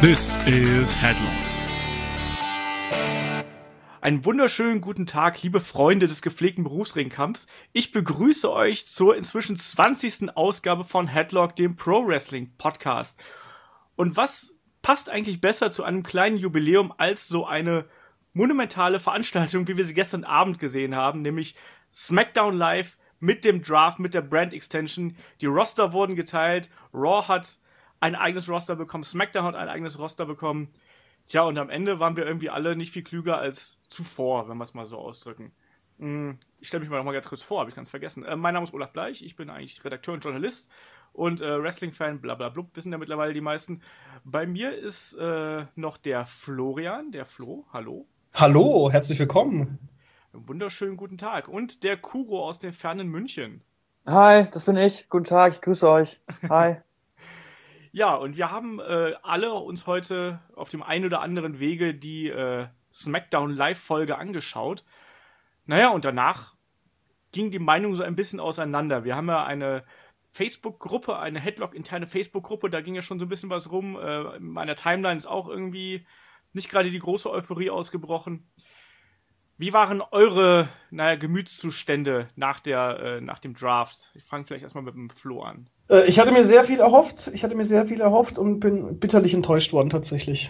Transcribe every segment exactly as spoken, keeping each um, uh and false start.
This is Headlock. Einen wunderschönen guten Tag, liebe Freunde des gepflegten Berufsringkampfs. Ich begrüße euch zur inzwischen zwanzigsten Ausgabe von Headlock, dem Pro-Wrestling-Podcast. Und was passt eigentlich besser zu einem kleinen Jubiläum als so eine monumentale Veranstaltung, wie wir sie gestern Abend gesehen haben, nämlich SmackDown Live mit dem Draft, mit der Brand Extension. Die Roster wurden geteilt, Raw hat ein eigenes Roster bekommen, SmackDown hat ein eigenes Roster bekommen. Tja, und am Ende waren wir irgendwie alle nicht viel klüger als zuvor, wenn wir es mal so ausdrücken. Ich stelle mich mal noch mal ganz kurz vor, habe ich ganz vergessen. Äh, mein Name ist Olaf Bleich, ich bin eigentlich Redakteur und Journalist und äh, Wrestling-Fan, blablabla, wissen ja mittlerweile die meisten. Bei mir ist äh, noch der Florian, der Flo, hallo. Hallo, herzlich willkommen. Einen wunderschönen guten Tag. Und der Kuro aus dem fernen München. Hi, das bin ich. Guten Tag, ich grüße euch. Hi. Ja, und wir haben äh, alle uns heute auf dem einen oder anderen Wege die äh, SmackDown-Live-Folge angeschaut. Naja, und danach ging die Meinung so ein bisschen auseinander. Wir haben ja eine Facebook-Gruppe, eine Headlock-interne Facebook-Gruppe, da ging ja schon so ein bisschen was rum. Äh, in meiner Timeline ist auch irgendwie nicht gerade die große Euphorie ausgebrochen. Wie waren eure, naja, Gemütszustände nach der, äh, nach dem Draft? Ich fange vielleicht erstmal mit dem Flo an. Äh, ich hatte mir sehr viel erhofft. Ich hatte mir sehr viel erhofft und bin bitterlich enttäuscht worden, tatsächlich.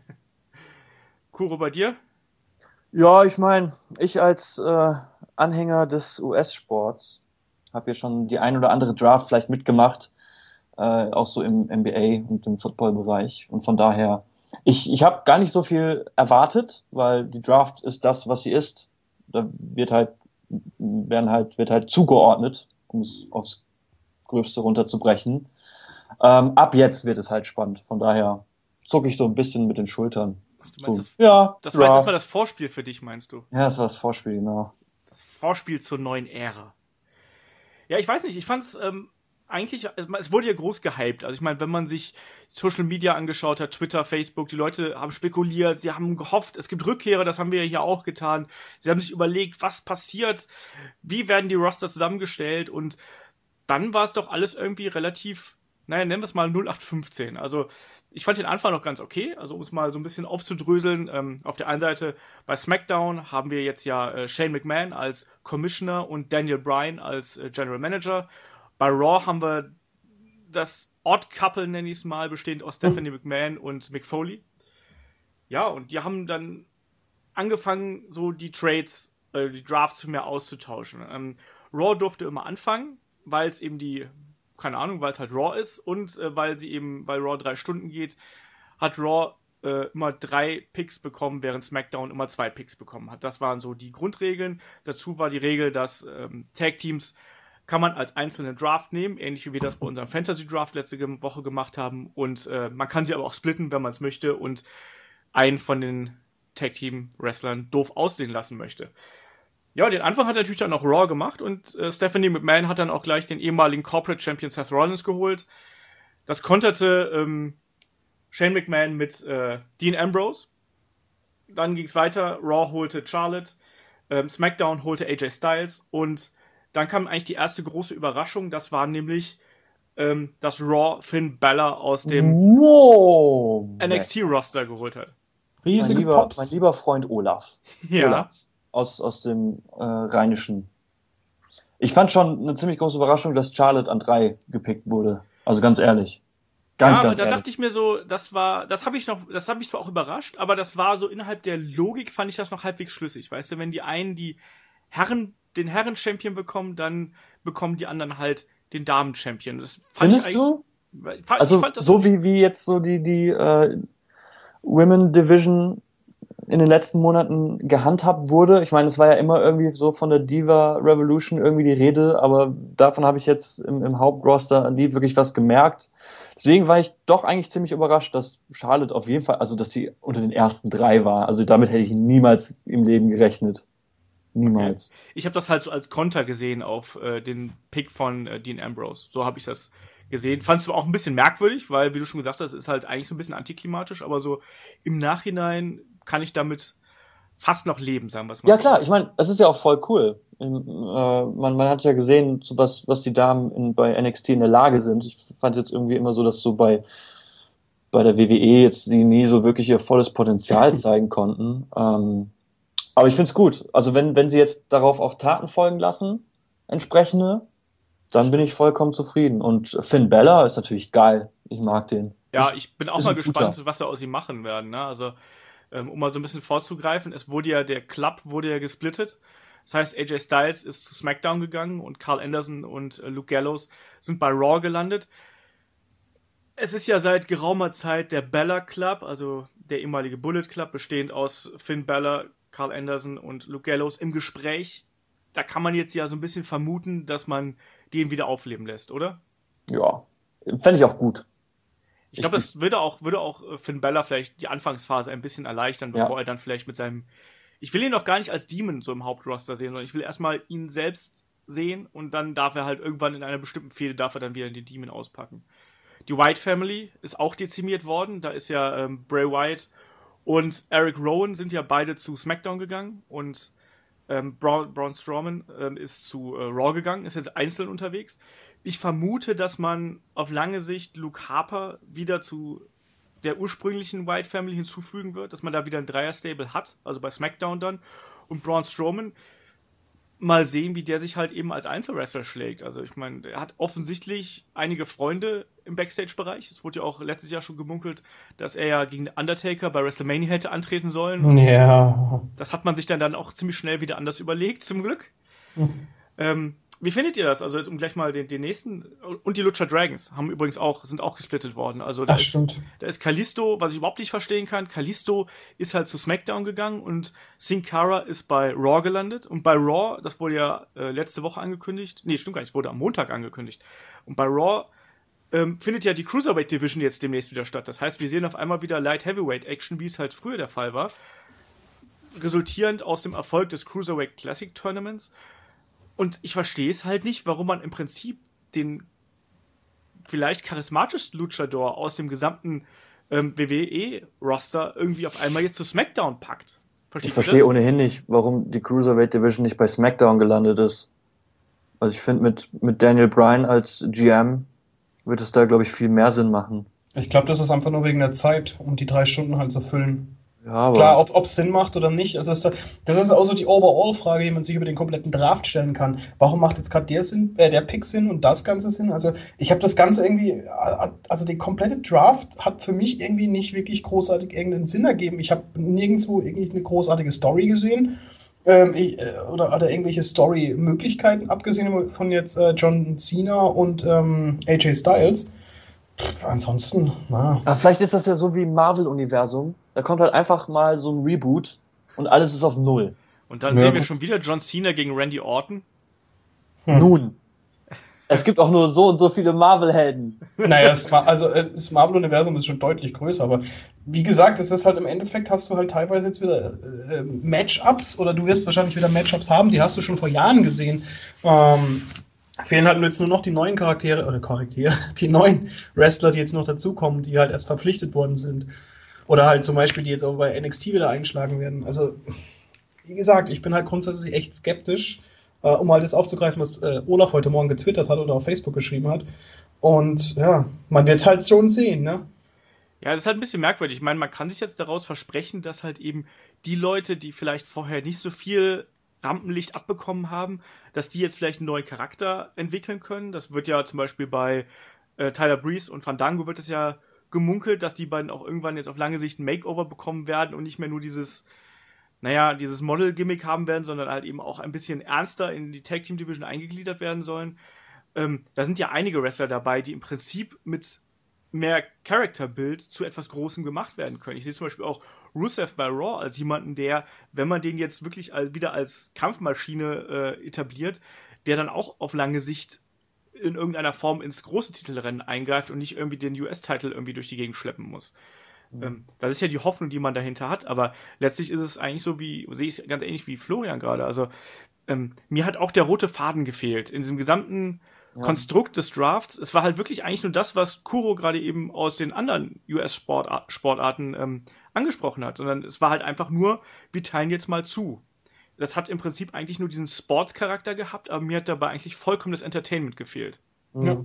Kuro, bei dir? Ja, ich meine, ich als äh, Anhänger des U S-Sports habe ja schon die ein oder andere Draft vielleicht mitgemacht, äh, auch so im N B A und im Football-Bereich. Und von daher, ich, ich habe gar nicht so viel erwartet, weil die Draft ist das, was sie ist. Da wird halt, werden halt, wird halt zugeordnet, um es aufs Gröbste runterzubrechen. Ähm, ab jetzt wird es halt spannend. Von daher zucke ich so ein bisschen mit den Schultern. Du meinst, das, so, ja, das, das war jetzt erstmal das Vorspiel für dich, meinst du? Ja, das war das Vorspiel, genau. Das Vorspiel zur neuen Ära. Ja, ich weiß nicht, ich fand's ähm, eigentlich, es wurde ja groß gehypt. Also ich meine, wenn man sich Social Media angeschaut hat, Twitter, Facebook, die Leute haben spekuliert, sie haben gehofft, es gibt Rückkehrer, das haben wir ja hier auch getan. Sie haben sich überlegt, was passiert, wie werden die Roster zusammengestellt, und dann war es doch alles irgendwie relativ, naja, nennen wir es mal null acht fünfzehn. Also ich fand den Anfang noch ganz okay, also um es mal so ein bisschen aufzudröseln. Ähm, auf der einen Seite bei SmackDown haben wir jetzt ja äh, Shane McMahon als Commissioner und Daniel Bryan als äh, General Manager. Bei Raw haben wir das Odd Couple, nenne ich es mal, bestehend aus Stephanie McMahon und Mick Foley. Ja, und die haben dann angefangen, so die Trades, äh, die Drafts mehr auszutauschen. Ähm, Raw durfte immer anfangen, weil es eben die, keine Ahnung, weil es halt Raw ist und äh, weil sie eben, weil Raw drei Stunden geht, hat Raw äh, immer drei Picks bekommen, während SmackDown immer zwei Picks bekommen hat. Das waren so die Grundregeln. Dazu war die Regel, dass ähm, Tag-Teams kann man als einzelne Draft nehmen, ähnlich wie wir das bei unserem Fantasy-Draft letzte Woche gemacht haben, und äh, man kann sie aber auch splitten, wenn man es möchte und einen von den Tag-Team-Wrestlern doof aussehen lassen möchte. Ja, den Anfang hat natürlich dann auch Raw gemacht, und äh, Stephanie McMahon hat dann auch gleich den ehemaligen Corporate Champion Seth Rollins geholt. Das konterte ähm, Shane McMahon mit äh, Dean Ambrose. Dann ging es weiter, Raw holte Charlotte, ähm, SmackDown holte A J Styles, und dann kam eigentlich die erste große Überraschung, das war nämlich, ähm, dass Raw Finn Balor aus dem wow. N X T-Roster geholt hat. Riesige mein lieber, Pops. Mein lieber Freund Olaf. Ja. Olaf. Aus, aus dem äh, Rheinischen. Ich fand schon eine ziemlich große Überraschung, dass Charlotte an drei gepickt wurde. Also ganz ehrlich. Ganz, ja, aber ganz da ehrlich. dachte ich mir so, das war, das habe ich noch, das habe ich zwar auch überrascht, aber das war so innerhalb der Logik, fand ich das noch halbwegs schlüssig. Weißt du, wenn die einen die Herren, den Herren-Champion bekommen, dann bekommen die anderen halt den Damen-Champion. Das fand Findest ich du? Ich fand, also ich fand das so nicht, wie, wie jetzt so die, die äh, Women Division in den letzten Monaten gehandhabt wurde. Ich meine, es war ja immer irgendwie so von der Diva Revolution irgendwie die Rede, aber davon habe ich jetzt im, im Hauptroster nie wirklich was gemerkt. Deswegen war ich doch eigentlich ziemlich überrascht, dass Charlotte auf jeden Fall, also dass sie unter den ersten drei war. Also damit hätte ich niemals im Leben gerechnet. Niemals. Okay. Ich habe das halt so als Konter gesehen auf äh, den Pick von äh, Dean Ambrose. So habe ich das gesehen. Fand es auch ein bisschen merkwürdig, weil, wie du schon gesagt hast, es ist halt eigentlich so ein bisschen antiklimatisch, aber so im Nachhinein kann ich damit fast noch leben, sagen wir es mal. Ja so. klar, ich meine, es ist ja auch voll cool. Ähm, äh, man, man hat ja gesehen, so was, was die Damen in, bei N X T in der Lage sind. Ich fand jetzt irgendwie immer so, dass so bei bei der W W E jetzt die nie so wirklich ihr volles Potenzial zeigen konnten. Ähm, aber ich finde es gut. Also wenn, wenn sie jetzt darauf auch Taten folgen lassen, entsprechende, dann bin ich vollkommen zufrieden. Und Finn Balor ist natürlich geil. Ich mag den. Ja, Ist, ich bin auch ist mal ein gespannt, guter. was sie aus ihm machen werden. Ne? Also, ähm, um mal so ein bisschen vorzugreifen, es wurde ja, der Club wurde ja gesplittet. Das heißt, A J Styles ist zu SmackDown gegangen und Carl Anderson und äh, Luke Gallows sind bei Raw gelandet. Es ist ja seit geraumer Zeit der Balor Club, also der ehemalige Bullet Club, bestehend aus Finn Balor, Carl Anderson und Luke Gallows im Gespräch. Da kann man jetzt ja so ein bisschen vermuten, dass man den wieder aufleben lässt, oder? Ja, fände ich auch gut. Ich Ich, glaube, ich, das würde auch, würde auch äh, Finn Balor vielleicht die Anfangsphase ein bisschen erleichtern, bevor ja, er dann vielleicht mit seinem. Ich will ihn noch gar nicht als Demon so im Hauptroster sehen, sondern ich will erstmal ihn selbst sehen und dann darf er halt irgendwann in einer bestimmten Fehde, darf er dann wieder den Demon auspacken. Die White Family ist auch dezimiert worden. Da ist ja ähm, Bray Wyatt und Eric Rowan sind ja beide zu SmackDown gegangen und ähm, Braun, Braun Strowman ähm, ist zu äh, Raw gegangen, ist jetzt einzeln unterwegs. Ich vermute, dass man auf lange Sicht Luke Harper wieder zu der ursprünglichen White Family hinzufügen wird, dass man da wieder ein Dreier-Stable hat, also bei SmackDown dann. Und Braun Strowman, mal sehen, wie der sich halt eben als Einzelwrestler schlägt. Also ich meine, er hat offensichtlich einige Freunde im Backstage-Bereich. Es wurde ja auch letztes Jahr schon gemunkelt, dass er ja gegen Undertaker bei WrestleMania hätte antreten sollen. Und Ja. das hat man sich dann, dann auch ziemlich schnell wieder anders überlegt, zum Glück. Ähm, wie findet ihr das? Also jetzt um gleich mal den, den nächsten. Und die Lucha Dragons haben übrigens auch, sind auch gesplittet worden. Also da Ach, ist, stimmt. da ist Kalisto, was ich überhaupt nicht verstehen kann. Kalisto ist halt zu SmackDown gegangen und Sin Cara ist bei Raw gelandet. Und bei Raw, das wurde ja äh, letzte Woche angekündigt. Nee, stimmt gar nicht, wurde am Montag angekündigt. Und bei Raw ähm, findet ja die Cruiserweight Division jetzt demnächst wieder statt. Das heißt, wir sehen auf einmal wieder Light Heavyweight Action, wie es halt früher der Fall war. Resultierend aus dem Erfolg des Cruiserweight Classic Tournaments. Und ich verstehe es halt nicht, warum man im Prinzip den vielleicht charismatischsten Luchador aus dem gesamten ähm, W W E-Roster irgendwie auf einmal jetzt zu SmackDown packt. Versteht ich ihr verstehe das? ohnehin nicht, warum die Cruiserweight Division nicht bei SmackDown gelandet ist. Also ich finde, mit, mit Daniel Bryan als G M wird es da, glaube ich, viel mehr Sinn machen. Ich glaube, das ist einfach nur wegen der Zeit, um die drei Stunden halt zu füllen. Ja, Klar, aber ob es Sinn macht oder nicht, das ist, das ist auch so die Overall-Frage, die man sich über den kompletten Draft stellen kann. Warum macht jetzt gerade der Sinn, äh, der Pick Sinn und das Ganze Sinn? Also ich habe das Ganze irgendwie, äh, also die komplette Draft hat für mich irgendwie nicht wirklich großartig irgendeinen Sinn ergeben. Ich habe nirgendwo irgendwie eine großartige Story gesehen. Ähm, ich, äh, oder hat er irgendwelche Story-Möglichkeiten, abgesehen von jetzt äh, John Cena und ähm, A J Styles. Pff, ansonsten, na. Aber vielleicht ist das ja so wie im Marvel-Universum. Da kommt halt einfach mal so ein Reboot und alles ist auf Null. Und dann Ja, sehen wir gut. schon wieder John Cena gegen Randy Orton. Hm. Nun. Es gibt auch nur so und so viele Marvel-Helden. Naja, das, Ma- also, äh, das Marvel-Universum ist schon deutlich größer, aber wie gesagt, es ist halt im Endeffekt, hast du halt teilweise jetzt wieder äh, Matchups oder du wirst wahrscheinlich wieder Matchups haben, die hast du schon vor Jahren gesehen. Ähm, fehlen halt jetzt nur noch die neuen Charaktere, oder Charaktere, die neuen Wrestler, die jetzt noch dazukommen, die halt erst verpflichtet worden sind. Oder halt zum Beispiel, die jetzt auch bei N X T wieder eingeschlagen werden. Also, wie gesagt, ich bin halt grundsätzlich echt skeptisch, äh, um mal das aufzugreifen, was äh, Olaf heute Morgen getwittert hat oder auf Facebook geschrieben hat. Und ja, man wird halt schon sehen, ne? Ja, das ist halt ein bisschen merkwürdig. Ich meine, man kann sich jetzt daraus versprechen, dass halt eben die Leute, die vielleicht vorher nicht so viel Rampenlicht abbekommen haben, dass die jetzt vielleicht einen neuen Charakter entwickeln können. Das wird ja zum Beispiel bei äh, Tyler Breeze und Fandango wird es ja gemunkelt, dass die beiden auch irgendwann jetzt auf lange Sicht ein Makeover bekommen werden und nicht mehr nur dieses, naja, dieses Model-Gimmick haben werden, sondern halt eben auch ein bisschen ernster in die Tag-Team-Division eingegliedert werden sollen. Ähm, da sind ja einige Wrestler dabei, die im Prinzip mit mehr Character-Build zu etwas Großem gemacht werden können. Ich sehe zum Beispiel auch Rusev bei Raw als jemanden, der, wenn man den jetzt wirklich al- wieder als Kampfmaschine äh, etabliert, der dann auch auf lange Sicht in irgendeiner Form ins große Titelrennen eingreift und nicht irgendwie den U S-Titel irgendwie durch die Gegend schleppen muss. Ähm, das ist ja die Hoffnung, die man dahinter hat, aber letztlich ist es eigentlich so wie, sehe ich es ganz ähnlich wie Florian gerade. Also ähm, mir hat auch der rote Faden gefehlt in diesem gesamten Ja. Konstrukt des Drafts. Es war halt wirklich eigentlich nur das, was Kuro gerade eben aus den anderen U S-Sportarten ähm, angesprochen hat, sondern es war halt einfach nur, wir teilen jetzt mal zu. Das hat im Prinzip eigentlich nur diesen Sportscharakter gehabt, aber mir hat dabei eigentlich vollkommen das Entertainment gefehlt. Ja. Mhm.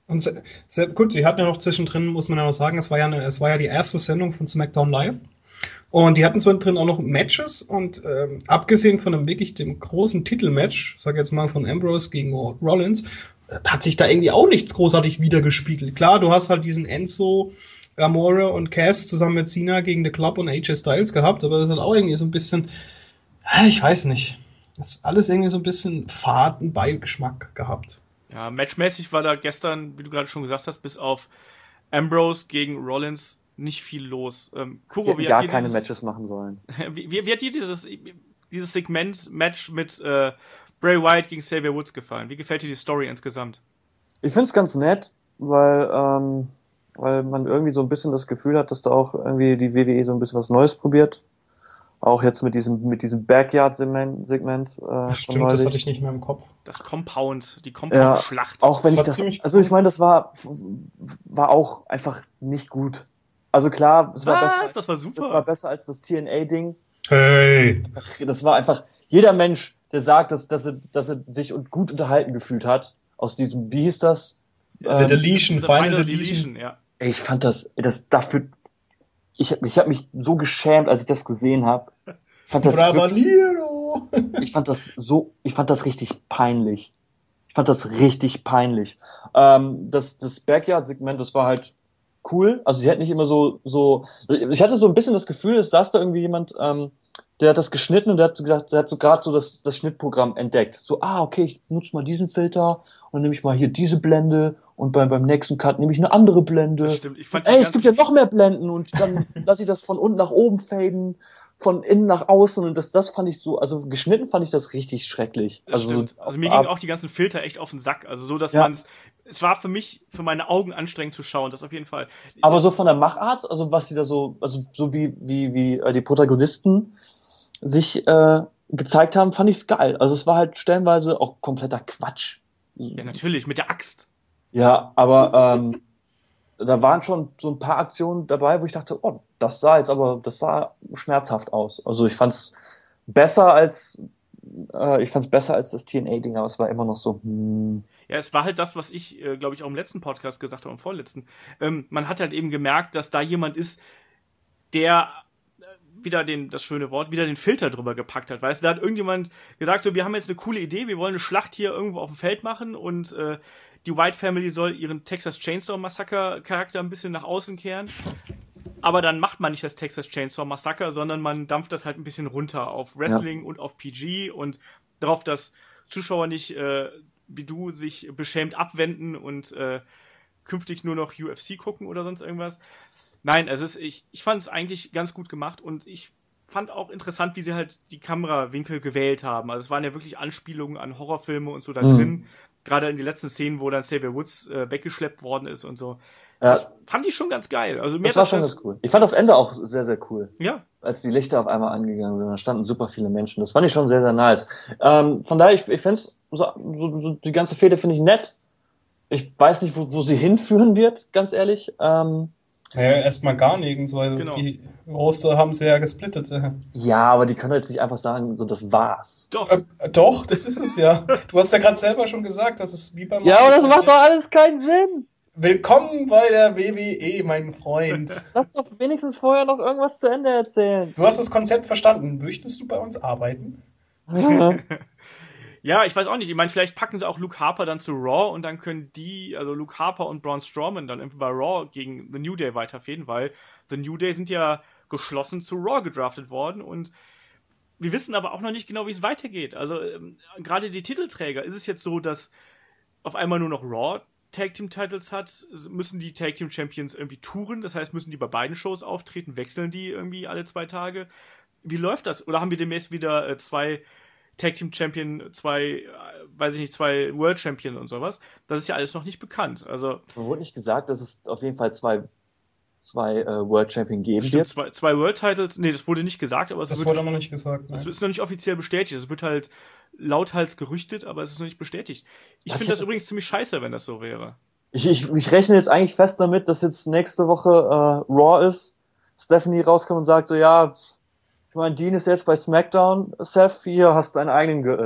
Und sehr, sehr, gut, sie hatten ja noch zwischendrin, muss man ja noch sagen, es war ja, eine, es war ja die erste Sendung von SmackDown Live. Und die hatten zwischendrin auch noch Matches und ähm, abgesehen von einem wirklich dem großen Titelmatch, sag jetzt mal von Ambrose gegen Rollins, äh, hat sich da irgendwie auch nichts großartig wiedergespiegelt. Klar, du hast halt diesen Enzo, Amore und Cass zusammen mit Cena gegen The Club und A J Styles gehabt, aber das hat auch irgendwie so ein bisschen, äh, ich weiß nicht, das ist alles irgendwie so ein bisschen faden Beigeschmack gehabt. Ja, matchmäßig war da gestern, wie du gerade schon gesagt hast, bis auf Ambrose gegen Rollins nicht viel los. Ähm, Kuro, wie gar hat dir keine dieses, Matches machen sollen. wie, wie, wie hat dir dieses, dieses Segment-Match mit äh, Bray Wyatt gegen Xavier Woods gefallen? Wie gefällt dir die Story insgesamt? Ich finde es ganz nett, weil, ähm, weil man irgendwie so ein bisschen das Gefühl hat, dass da auch irgendwie die W W E so ein bisschen was Neues probiert. Auch jetzt mit diesem, mit diesem Backyard-Segment. Segment, äh, Das stimmt, das hatte ich nicht mehr im Kopf. Das Compound, die Ja, Compound-Schlacht. auch wenn Das war ich das, ziemlich also ich meine, das war, war auch einfach nicht gut. Also klar, es war Was? besser, Das war super. das war besser als das T N A-Ding. Hey! Das war einfach, jeder Mensch, der sagt, dass, dass, er, dass er sich gut unterhalten gefühlt hat, aus diesem, wie hieß das? The Ähm, Deletion, The Final, Final Deletion. Deletion, ja. ich fand das, das dafür, ich, ich habe mich so geschämt, als ich das gesehen habe. Ich fand das wirklich, Bravaliero! ich fand das so, ich fand das richtig peinlich. Ich fand das richtig peinlich. Ähm, das, das Backyard-Segment, das war halt cool. Also sie hat nicht immer so, so, ich hatte so ein bisschen das Gefühl, es saß da irgendwie jemand, ähm, der hat das geschnitten und der hat so gesagt, der hat so gerade so das, das Schnittprogramm entdeckt. So, ah, okay, ich nutze mal diesen Filter und dann nehme ich mal hier diese Blende und beim, beim nächsten Cut nehme ich eine andere Blende. Das stimmt. Ich fand die Ey, es gibt ja ganzen- noch mehr Blenden und dann lasse ich das von unten nach oben faden, von innen nach außen und das, das fand ich so, also geschnitten fand ich das richtig schrecklich. Das Also, stimmt. so, Also mir ab- gingen auch die ganzen Filter echt auf den Sack. Also so, dass Ja. man's. Es war für mich, für meine Augen anstrengend zu schauen, das auf jeden Fall. Aber so von der Machart, also was die da so, also so wie, wie, wie äh, die Protagonisten sich äh, gezeigt haben, fand ich's geil. Also es war halt stellenweise auch kompletter Quatsch. Ja, natürlich, mit der Axt. Ja, aber ähm, da waren schon so ein paar Aktionen dabei, wo ich dachte, oh, das sah jetzt aber, das sah schmerzhaft aus. Also ich fand's besser als, äh, ich fand's besser als das T N A-Ding, aber es war immer noch so, hm, Ja, es war halt das, was ich, äh, glaube ich, auch im letzten Podcast gesagt habe, im vorletzten. Ähm, man hat halt eben gemerkt, dass da jemand ist, der äh, wieder den, das schöne Wort, wieder den Filter drüber gepackt hat. Weißt du, da hat irgendjemand gesagt, so, wir haben jetzt eine coole Idee, wir wollen eine Schlacht hier irgendwo auf dem Feld machen und äh, die White Family soll ihren Texas Chainsaw Massacre Charakter ein bisschen nach außen kehren. Aber dann macht man nicht das Texas Chainsaw Massacre, sondern man dampft das halt ein bisschen runter auf Wrestling und auf P G und darauf, dass Zuschauer nicht äh, wie du sich beschämt abwenden und äh, künftig nur noch U F C gucken oder sonst irgendwas. Nein, es ist, ich, ich fand es eigentlich ganz gut gemacht und ich fand auch interessant, wie sie halt die Kamerawinkel gewählt haben. Also es waren ja wirklich Anspielungen an Horrorfilme und so da Mhm. drin. Gerade in die letzten Szenen, wo dann Xavier Woods äh, weggeschleppt worden ist und so. Ja. Das fand ich schon ganz geil. Also mir das hat war das schon ganz, ganz cool. Ich fand das Ende auch sehr, sehr cool. ja, Als die Lichter auf einmal angegangen sind, da standen super viele Menschen. Das fand ich schon sehr, sehr nice. Ähm, von daher, ich, ich finde so, so, so, die ganze Fehde finde ich nett. Ich weiß nicht, wo, wo sie hinführen wird, ganz ehrlich. Ähm, Naja, erstmal gar nirgends, weil Genau. die Roster haben sie ja gesplittet. Äh, ja, aber die können jetzt nicht einfach sagen, so das war's. doch. äh, doch, das ist es ja. Du hast ja gerade selber schon gesagt, das ist wie beim Ja, aber das macht doch alles keinen Sinn. Willkommen bei der W W E, mein Freund. Lass doch wenigstens vorher noch irgendwas zu Ende erzählen. Du hast das Konzept verstanden. Möchtest du bei uns arbeiten? Ja, ich weiß auch nicht. Ich meine, vielleicht packen sie auch Luke Harper dann zu Raw und dann können die, also Luke Harper und Braun Strowman dann irgendwie bei Raw gegen The New Day weiterfäden, weil The New Day sind ja geschlossen zu Raw gedraftet worden und wir wissen aber auch noch nicht genau, wie es weitergeht. Also ähm, gerade die Titelträger, ist es jetzt so, dass auf einmal nur noch Raw Tag Team Titles hat, müssen die Tag Team Champions irgendwie touren, das heißt, müssen die bei beiden Shows auftreten, wechseln die irgendwie alle zwei Tage. Wie läuft das? Oder haben wir demnächst wieder äh, zwei Tag Team Champion, zwei, äh, weiß ich nicht, zwei World Champion und sowas? Das ist ja alles noch nicht bekannt. Also, Mir wurde nicht gesagt, dass es auf jeden Fall zwei, zwei äh, World Champion geben stimmt, wird. zwei, zwei World Titles, nee, das wurde nicht gesagt, aber es Das wird, wurde noch nicht gesagt. das Nein. ist noch nicht offiziell bestätigt. Es wird halt lauthals gerüchtet, aber es ist noch nicht bestätigt. Ich Ach, finde das das- übrigens ziemlich scheiße, wenn das so wäre. Ich, ich, ich rechne jetzt eigentlich fest damit, dass jetzt nächste Woche äh, Raw ist. Stephanie rauskommt und sagt so, ja, ich meine, Dean ist jetzt bei SmackDown, Seth, hier hast du deinen eigenen Gürtel.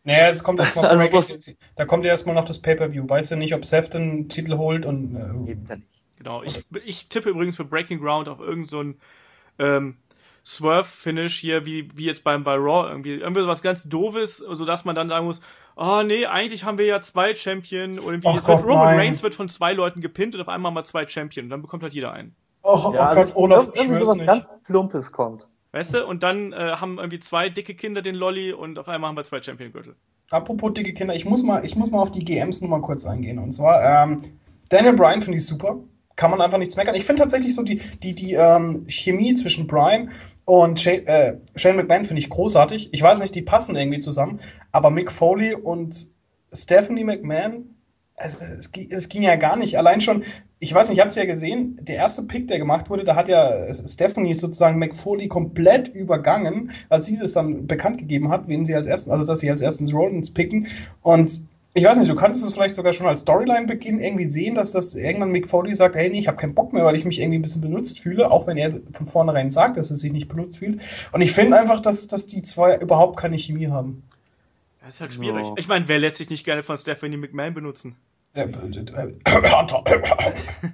Naja, es kommt erstmal Also Breaking, was- da kommt ja erstmal noch das Pay-Per-View. Weißt du nicht, ob Seth den Titel holt und äh, Gibt's ja nicht. Genau. Ich, ich tippe übrigens für Breaking Ground auf irgend so ein ähm, Swerve-Finish hier, wie, wie jetzt beim bei Raw, irgendwie, irgendwie sowas ganz Doofes, sodass man dann sagen muss, oh nee, eigentlich haben wir ja zwei Champion und irgendwie Ach jetzt wird, Gott, Roman nein. Reigns wird von zwei Leuten gepinnt und auf einmal mal zwei Champion und dann bekommt halt jeder einen. oh, Ja, oh Gott, also Olaf, irg- irgendwie schwör's sowas nicht. ganz Plumpes kommt. Weißt du? Und dann äh, haben irgendwie zwei dicke Kinder den Lolli und auf einmal haben wir zwei Champion-Gürtel. Apropos dicke Kinder, ich muss mal, ich muss mal auf die G Ms nochmal kurz eingehen. Und zwar, ähm, Daniel Bryan finde ich super. Kann man einfach nichts meckern. Ich finde tatsächlich so die, die, die ähm, Chemie zwischen Bryan und Sha äh, Shane McMahon finde ich großartig. Ich weiß nicht, die passen irgendwie zusammen. Aber Mick Foley und Stephanie McMahon, es, es, gi- es ging ja gar nicht. Allein schon, ich weiß nicht, ich habe es ja gesehen, der erste Pick, der gemacht wurde, da hat ja Stephanie sozusagen Mick Foley komplett übergangen, als sie es dann bekannt gegeben hat, wen sie als ersten, also dass sie als erstens Rollins picken. Und ich weiß nicht, du könntest es vielleicht sogar schon als Storyline-Beginn irgendwie sehen, dass das irgendwann Mick Foley sagt, hey, nee, ich habe keinen Bock mehr, weil ich mich irgendwie ein bisschen benutzt fühle, auch wenn er von vornherein sagt, dass er sich nicht benutzt fühlt. Und ich finde einfach, dass, dass die zwei überhaupt keine Chemie haben. Das ist halt schwierig. Ja. Ich meine, wer lässt sich nicht gerne von Stephanie McMahon benutzen? Äh, äh, äh,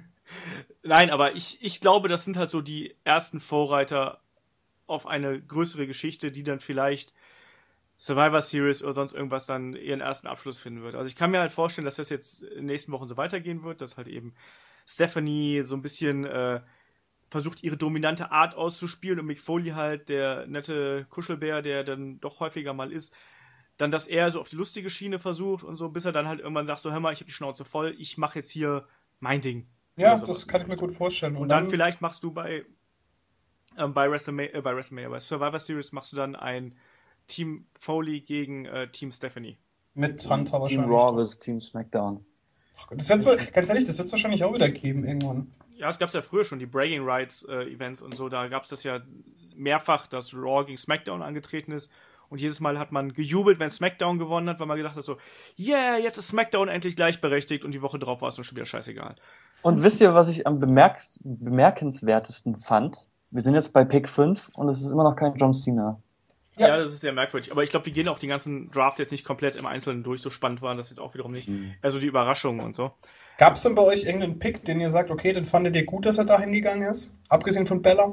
Nein, aber ich, ich glaube, das sind halt so die ersten Vorreiter auf eine größere Geschichte, die dann vielleicht Survivor Series oder sonst irgendwas dann ihren ersten Abschluss finden wird. Also ich kann mir halt vorstellen, dass das jetzt in den nächsten Wochen so weitergehen wird, dass halt eben Stephanie so ein bisschen äh, versucht, ihre dominante Art auszuspielen und Mick Foley halt, der nette Kuschelbär, der dann doch häufiger mal ist, dann, dass er so auf die lustige Schiene versucht und so, bis er dann halt irgendwann sagt, so, hör mal, ich hab die Schnauze voll, ich mache jetzt hier mein Ding. ja, Oder sowas. das kann ich mir gut vorstellen. Und dann vielleicht machst du bei ähm, bei WrestleMania, äh, bei WrestleMania, bei Survivor Series machst du dann ein Team Foley gegen äh, Team Stephanie. mit Hunter Team wahrscheinlich. Raw versus Team SmackDown. Das wird's wohl, ganz ehrlich, das wird es wahrscheinlich auch wieder geben irgendwann. Ja, es gab ja früher schon die Bragging Rights äh, Events und so, da gab es das ja mehrfach, dass Raw gegen SmackDown angetreten ist und jedes Mal hat man gejubelt, wenn SmackDown gewonnen hat, weil man gedacht hat so, yeah, jetzt ist SmackDown endlich gleichberechtigt und die Woche drauf war es dann schon wieder scheißegal. Und wisst ihr, was ich am bemerk bemerkenswertesten fand? Wir sind jetzt bei Pick fünf und es ist immer noch kein John Cena. Ja, Ja. das ist sehr merkwürdig. Aber ich glaube, wir gehen auch den ganzen Draft jetzt nicht komplett im Einzelnen durch, so spannend waren das jetzt auch wiederum nicht. Also die Überraschungen und so. Gab es denn bei euch irgendeinen Pick, den ihr sagt, okay, den fandet ihr gut, dass er da hingegangen ist? Abgesehen von Bella?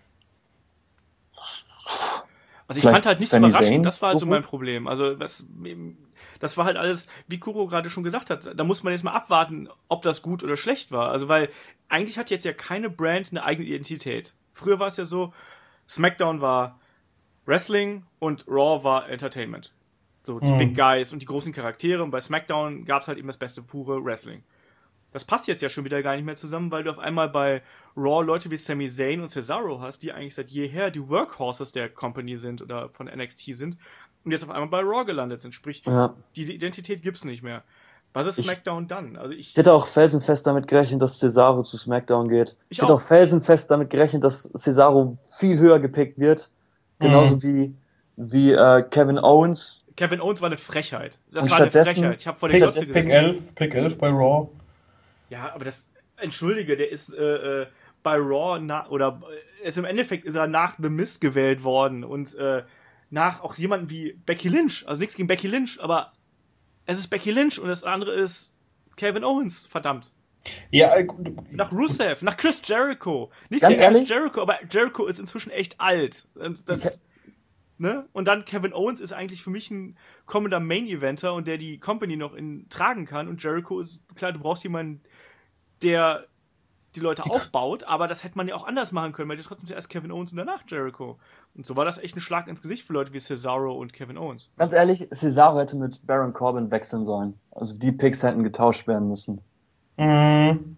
Also ich Vielleicht fand halt nichts Sami überraschend, Zayn das war halt so so mein gut? Problem. Also das, das war halt alles, wie Kuro gerade schon gesagt hat, da muss man jetzt mal abwarten, ob das gut oder schlecht war. Also weil eigentlich hat jetzt ja keine Brand eine eigene Identität. Früher war es ja so, SmackDown war Wrestling und Raw war Entertainment. So die Mhm. Big Guys und die großen Charaktere und bei SmackDown gab es halt eben das beste pure Wrestling. Das passt jetzt ja schon wieder gar nicht mehr zusammen, weil du auf einmal bei Raw Leute wie Sami Zayn und Cesaro hast, die eigentlich seit jeher die Workhorses der Company sind oder von N X T sind und jetzt auf einmal bei Raw gelandet sind. Sprich, Ja. diese Identität gibt's nicht mehr. Was ist Ich- SmackDown dann? Also ich, Ich hätte auch felsenfest damit gerechnet, dass Cesaro zu SmackDown geht. Ich Ich, hätte auch. auch felsenfest damit gerechnet, dass Cesaro viel höher gepickt wird. Genauso Mhm. wie, wie äh, Kevin Owens. Kevin Owens war eine Frechheit. Das Und war eine stattdessen- Frechheit. Ich habe vor der Pick, Glotze Pick gesessen. elf, Pick elf bei Raw. Ja, aber das, entschuldige, der ist äh, äh, bei Raw na, oder äh, ist im Endeffekt ist er nach The Miz gewählt worden und äh, nach auch jemanden wie Becky Lynch. Also nichts gegen Becky Lynch, aber es ist Becky Lynch und das andere ist Kevin Owens, verdammt. Ja, äh, gut, Nach Rusev, nach Chris Jericho. Nichts Ganz gegen Chris ehrlich? Jericho, aber Jericho ist inzwischen echt alt. Und das, ne? Und dann Kevin Owens ist eigentlich für mich ein kommender Main-Eventer und der die Company noch in, tragen kann. Und Jericho ist, klar, du brauchst jemanden, der die Leute aufbaut, aber das hätte man ja auch anders machen können, weil du trotzdem zuerst Kevin Owens und danach Jericho. Und so war das echt ein Schlag ins Gesicht für Leute wie Cesaro und Kevin Owens. Ganz ehrlich, Cesaro hätte mit Baron Corbin wechseln sollen. Also die Picks hätten getauscht werden müssen. Mhm.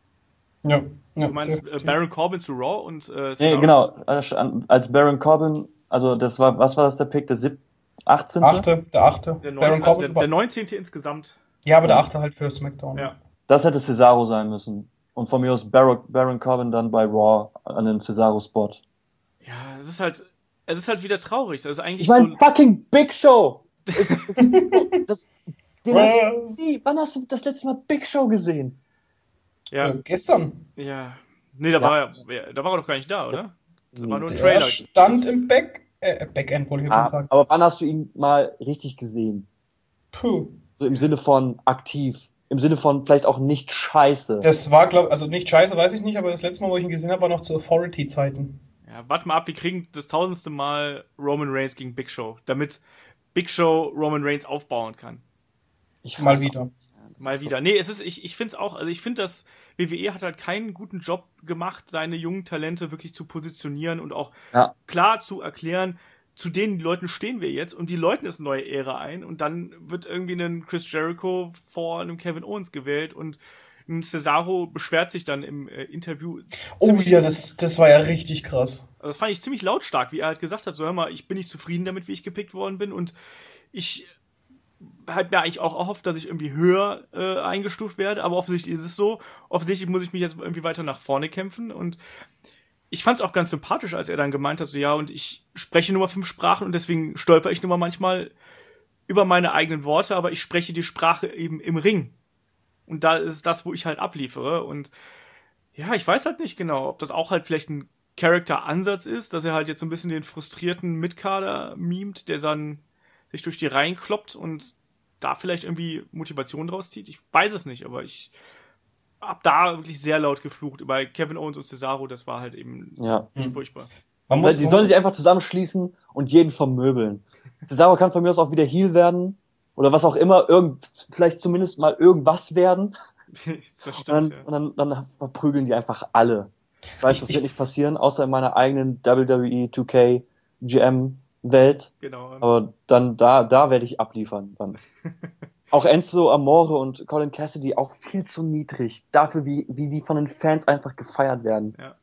Ja. ja Du meinst äh, definitiv. Baron Corbin zu Raw und äh, Nee, Cesaro genau. Als als Baron Corbin, also das war, was war das der Pick? Der sieb achtzehnte Achte, der achte. Der, Baron neun, also Corbin der, war, der neunzehnte insgesamt. ja, aber der achte halt für SmackDown. Ja. Das hätte Cesaro sein müssen. Und von mir aus Baron, Baron Corbin dann bei Raw an den Cesaro-Spot. Ja, es ist halt, es ist halt wieder traurig. Das ist eigentlich Ich meine, so. fucking Big Show! Es, es, das, den hast Äh, du nie, wann hast du das letzte Mal Big Show gesehen? Ja, äh, gestern. ja. Nee, da Ja. war er, ja, da war er doch gar nicht da, oder? Das war nur ein Der Trailer. stand im Back, Äh, Backend wollte ich jetzt Ah, schon sagen. aber wann hast du ihn mal richtig gesehen? Puh. So im Sinne von aktiv. Im Sinne von vielleicht auch nicht scheiße. Das war, glaube also nicht scheiße, weiß ich nicht, aber das letzte Mal, wo ich ihn gesehen habe, war noch zu Authority-Zeiten. Ja, warte mal ab, wir kriegen das tausendste Mal Roman Reigns gegen Big Show, damit Big Show Roman Reigns aufbauen kann. Ich Mal weiß wieder. auch nicht. Ja, das Mal ist wieder. Nee, es ist, ich, ich finde es auch, also ich finde, dass W W E hat halt keinen guten Job gemacht, seine jungen Talente wirklich zu positionieren und auch So, ja, klar zu erklären, zu den Leuten stehen wir jetzt und die läuten jetzt eine neue Ära ein und dann wird irgendwie ein Chris Jericho vor einem Kevin Owens gewählt und ein Cesaro beschwert sich dann im äh, Interview. Oh ziemlich- ja, das, das war ja richtig krass. Also das fand ich ziemlich lautstark, wie er halt gesagt hat, so hör mal, ich bin nicht zufrieden damit, wie ich gepickt worden bin und ich halt mir eigentlich auch erhofft, dass ich irgendwie höher äh, eingestuft werde, aber offensichtlich ist es so. Offensichtlich muss ich mich jetzt irgendwie weiter nach vorne kämpfen und ich fand es auch ganz sympathisch, als er dann gemeint hat, so ja, und ich spreche nur mal fünf Sprachen und deswegen stolper ich nur mal manchmal über meine eigenen Worte, aber ich spreche die Sprache eben im Ring. Und da ist das, wo ich halt abliefere und ja, ich weiß halt nicht genau, ob das auch halt vielleicht ein Charakter-Ansatz ist, dass er halt jetzt so ein bisschen den frustrierten Mitkader mimt, der dann sich durch die Reihen kloppt und da vielleicht irgendwie Motivation draus zieht. Ich weiß es nicht, aber ich hab da wirklich sehr laut geflucht über Kevin Owens und Cesaro. Das war halt eben ja. echt furchtbar. Man Weil muss, die man sollen muss, sich einfach zusammenschließen und jeden vermöbeln. Cesaro kann von mir aus auch wieder Heel werden. Oder was auch immer, irgend, vielleicht zumindest mal irgendwas werden. Das Und dann, stimmt, ja. und dann, dann verprügeln die einfach alle. Ich weiß, Ich- das ich- wird nicht passieren, außer in meiner eigenen W W E zwei K G M Welt. Genau. Aber dann, da, da werde ich abliefern. Dann. Auch Enzo Amore und Colin Cassidy auch viel zu niedrig. Dafür, wie, wie die von den Fans einfach gefeiert werden. Ja.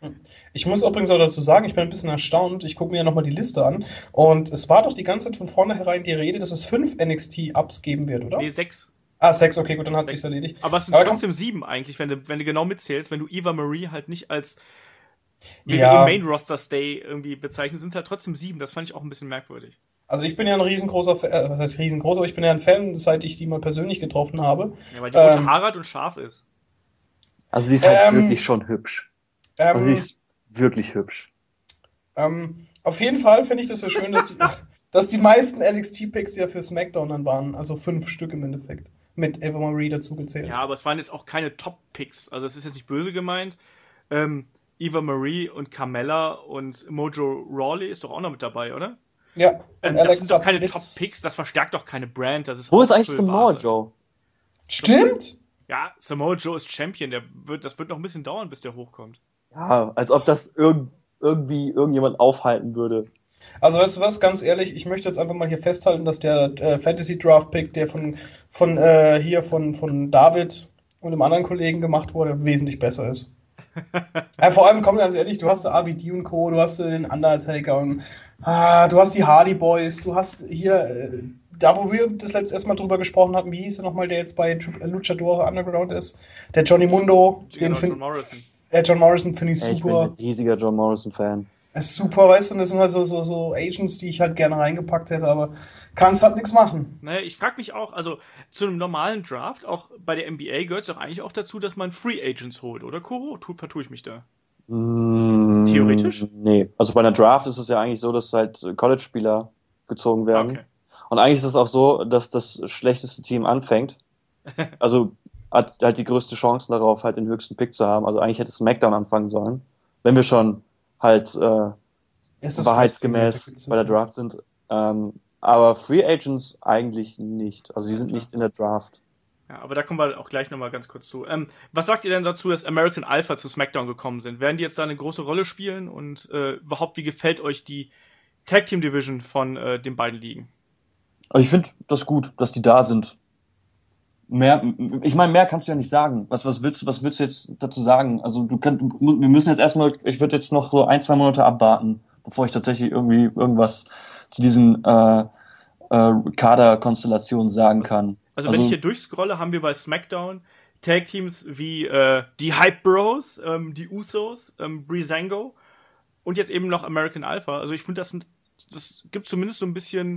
ich muss übrigens auch dazu sagen, ich bin ein bisschen erstaunt. Ich gucke mir ja nochmal die Liste an. Und es war doch die ganze Zeit von vornherein die Rede, dass es fünf N X T-Ups geben wird, oder? Nee, sechs. Ah, sechs, okay, gut, dann hat Sechs. sich's erledigt. Aber es sind Aber komm- trotzdem sieben eigentlich, wenn du, wenn du genau mitzählst. Wenn du Eva Marie halt nicht als W W E Ja. Main Roster Stay irgendwie bezeichnest, sind es halt trotzdem sieben. Das fand ich auch ein bisschen merkwürdig. Also ich bin ja ein riesengroßer Fan, äh, was heißt riesengroß, aber ich bin ja ein Fan, seit ich die mal persönlich getroffen habe. Ja, weil die rote Ähm, Haarrad und scharf ist. Also die ist halt Ähm, wirklich schon hübsch. Also die Ähm, ist wirklich hübsch. ähm, auf jeden Fall finde ich das so schön, dass die, dass die meisten N X T-Picks ja für SmackDown dann waren. Also fünf Stück im Endeffekt. Mit Eva Marie dazu gezählt. Ja, aber es waren jetzt auch keine Top-Picks. Also es ist jetzt nicht böse gemeint. Ähm, Eva Marie und Carmella und Mojo Rawley ist doch auch noch mit dabei, oder? Ja. Ähm, Und das Alexa sind doch keine Bliss- Top-Picks, das verstärkt doch keine Brand. Das ist Wo ist eigentlich Auffüllware. Samoa Joe? Stimmt! Ja, Samoa Joe ist Champion. Der wird, das wird noch ein bisschen dauern, bis der hochkommt. Ja, als ob das irg irgendwie irgendjemand aufhalten würde. Also weißt du was, ganz ehrlich, ich möchte jetzt einfach mal hier festhalten, dass der äh, Fantasy Draft Pick, der von, von äh, hier von, von David und dem anderen Kollegen gemacht wurde, wesentlich besser ist. äh, vor allem, komm ganz ehrlich, du hast da R V D und Co., du hast äh, den Undertaker und ah, du hast die Hardy Boys, du hast hier, äh, da wo wir das letzte erstmal drüber gesprochen hatten, wie hieß der nochmal, der jetzt bei Tri- Luchador Underground ist? Der Johnny Mundo, den Genau, find, John Morrison. äh, John Morrison finde ich Ey, ich bin super. ein riesiger John Morrison-Fan. Es ist super, weißt du, und das sind halt so, so, so Agents, die ich halt gerne reingepackt hätte, aber kannst halt nichts machen. Naja, ich frage mich auch, also zu einem normalen Draft, auch bei der N B A gehört es doch eigentlich auch dazu, dass man Free Agents holt, oder Kuro? Tu, vertue ich mich da. Mm, Theoretisch? Nee. Also bei einer Draft ist es ja eigentlich so, dass halt College-Spieler gezogen werden. Okay. Und eigentlich ist es auch so, dass das schlechteste Team anfängt. Also hat halt die größte Chance darauf, halt den höchsten Pick zu haben. Also eigentlich hätte SmackDown anfangen sollen. Wenn wir schon halt äh, Es ist wahrheitsgemäß Wrestling, bei der da gibt's Draft sind. Ähm, aber Free Agents eigentlich nicht. Also die sind nicht in der Draft. Ja, aber da kommen wir auch gleich nochmal ganz kurz zu. Ähm, was sagt ihr denn dazu, dass American Alpha zu SmackDown gekommen sind? Werden die jetzt da eine große Rolle spielen? Und äh, überhaupt, wie gefällt euch die Tag Team Division von äh, den beiden Ligen? Also ich finde das gut, dass die da sind. Mehr, ich meine, mehr kannst du ja nicht sagen. Was, was willst du, was willst du jetzt dazu sagen? Also du kannst, wir müssen jetzt erstmal, ich würde jetzt noch so ein, zwei Monate abwarten, bevor ich tatsächlich irgendwie irgendwas zu diesen äh, äh, Kaderkonstellationen sagen kann. Also, wenn ich hier durchscrolle, haben wir bei SmackDown Tag Teams wie äh, die Hype Bros, ähm, die Usos, ähm, Breezango und jetzt eben noch American Alpha. Also ich finde, das sind, das gibt zumindest so ein bisschen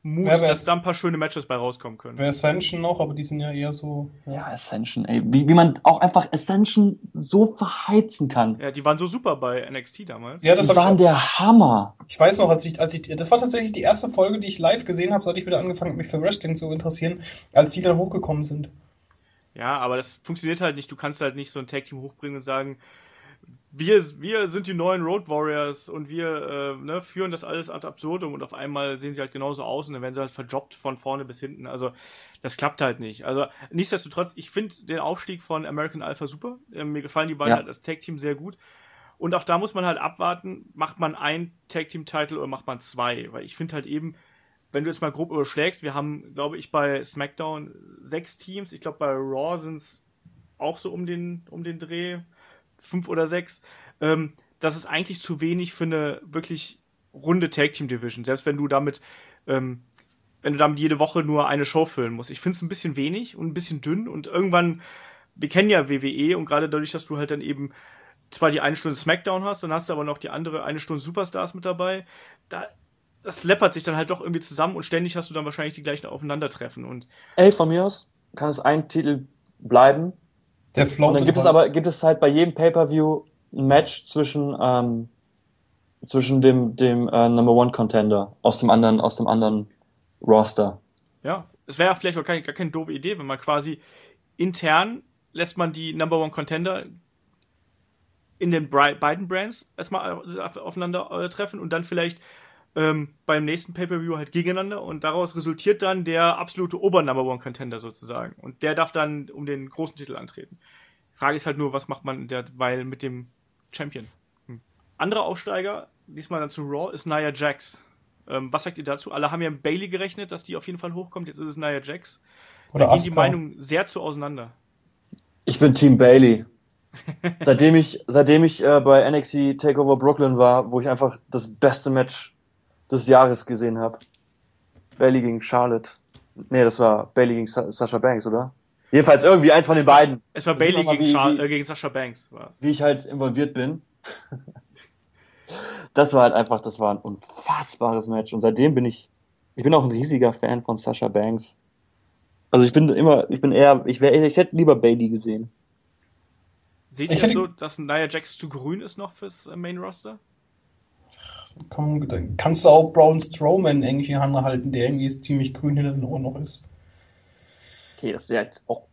Mut, Wer wär's? dass da ein paar schöne Matches bei rauskommen können. Wäre Ascension noch, aber die sind ja eher so. Ja, Ascension, ey. Wie, wie man auch einfach Ascension so verheizen kann. Ja, die waren so super bei N X T damals. Ja, das Die hab ich waren auch- der Hammer. Ich weiß noch, als ich, als ich, das war tatsächlich die erste Folge, die ich live gesehen habe, seit ich wieder angefangen habe, mich für Wrestling zu interessieren, als die dann hochgekommen sind. Ja, aber das funktioniert halt nicht. Du kannst halt nicht so ein Tag-Team hochbringen und sagen, wir, wir sind die neuen Road Warriors und wir äh, ne, führen das alles ad absurdum und auf einmal sehen sie halt genauso aus und dann werden sie halt verjobbt von vorne bis hinten. Also das klappt halt nicht. Also nichtsdestotrotz, ich finde den Aufstieg von American Alpha super. Äh, mir gefallen die beiden Ja. halt als Tag-Team sehr gut. Und auch da muss man halt abwarten, macht man ein Tag-Team-Title oder macht man zwei? Weil ich finde halt eben, wenn du jetzt mal grob überschlägst, wir haben, glaube ich, bei SmackDown sechs Teams. Ich glaube, bei Raw sind es auch so um den, um den Dreh. Fünf oder sechs, ähm, das ist eigentlich zu wenig für eine wirklich runde Tag-Team-Division, selbst wenn du damit, ähm, wenn du damit jede Woche nur eine Show füllen musst. Ich finde es ein bisschen wenig und ein bisschen dünn und irgendwann, wir kennen ja W W E und gerade dadurch, dass du halt dann eben zwar die eine Stunde Smackdown hast, dann hast du aber noch die andere eine Stunde Superstars mit dabei, da, das läppert sich dann halt doch irgendwie zusammen und ständig hast du dann wahrscheinlich die gleichen Aufeinandertreffen und Ey, von mir aus kann es ein Titel bleiben. Der Und floatet dann gibt es halt. aber, gibt es halt bei jedem Pay-Per-View ein Match zwischen, ähm, zwischen dem, dem äh, Number One Contender aus dem anderen, aus dem anderen Roster. ja, es wäre ja vielleicht auch keine, gar keine doofe Idee, wenn man quasi intern lässt man die Number One Contender in den Bri- beiden Brands erstmal aufeinander äh, treffen und dann vielleicht ähm, beim nächsten Pay-Per-View halt gegeneinander und daraus resultiert dann der absolute Ober-Number One Contender sozusagen und der darf dann um den großen Titel antreten. Die Frage ist halt nur, was macht man derweil mit dem Champion? Hm. Anderer Aufsteiger, diesmal dann zu Raw, ist Nia Jax. Ähm, was sagt ihr dazu? Alle haben ja mit Bayley gerechnet, dass die auf jeden Fall hochkommt, jetzt ist es Nia Jax. Oder Da gehen die Asuka. Meinungen sehr zu auseinander. Ich bin Team Bayley. seitdem ich, seitdem ich äh, bei N X T Takeover Brooklyn war, wo ich einfach das beste Match des Jahres gesehen habe. Bayley gegen Charlotte. Nee, das war Bayley gegen Sa- Sasha Banks, oder? Jedenfalls irgendwie eins von den beiden. Es war Da sieht Bayley man mal, gegen, wie- Char- wie- äh, gegen Sasha Banks. War's. Wie ich halt involviert bin. Das war halt einfach, das war ein unfassbares Match. Und seitdem bin ich, ich bin auch ein riesiger Fan von Sasha Banks. Also ich bin immer, ich bin eher, ich wäre, ich hätte lieber Bayley gesehen. Seht Ich ihr es hätte- so, dass Nia Jax zu grün ist noch fürs äh, Main Roster? Komm, dann kannst du auch Braun Strowman irgendwie anhalten, der irgendwie ziemlich grün hinter den Ohren noch ist. Okay, das ist ja jetzt auch,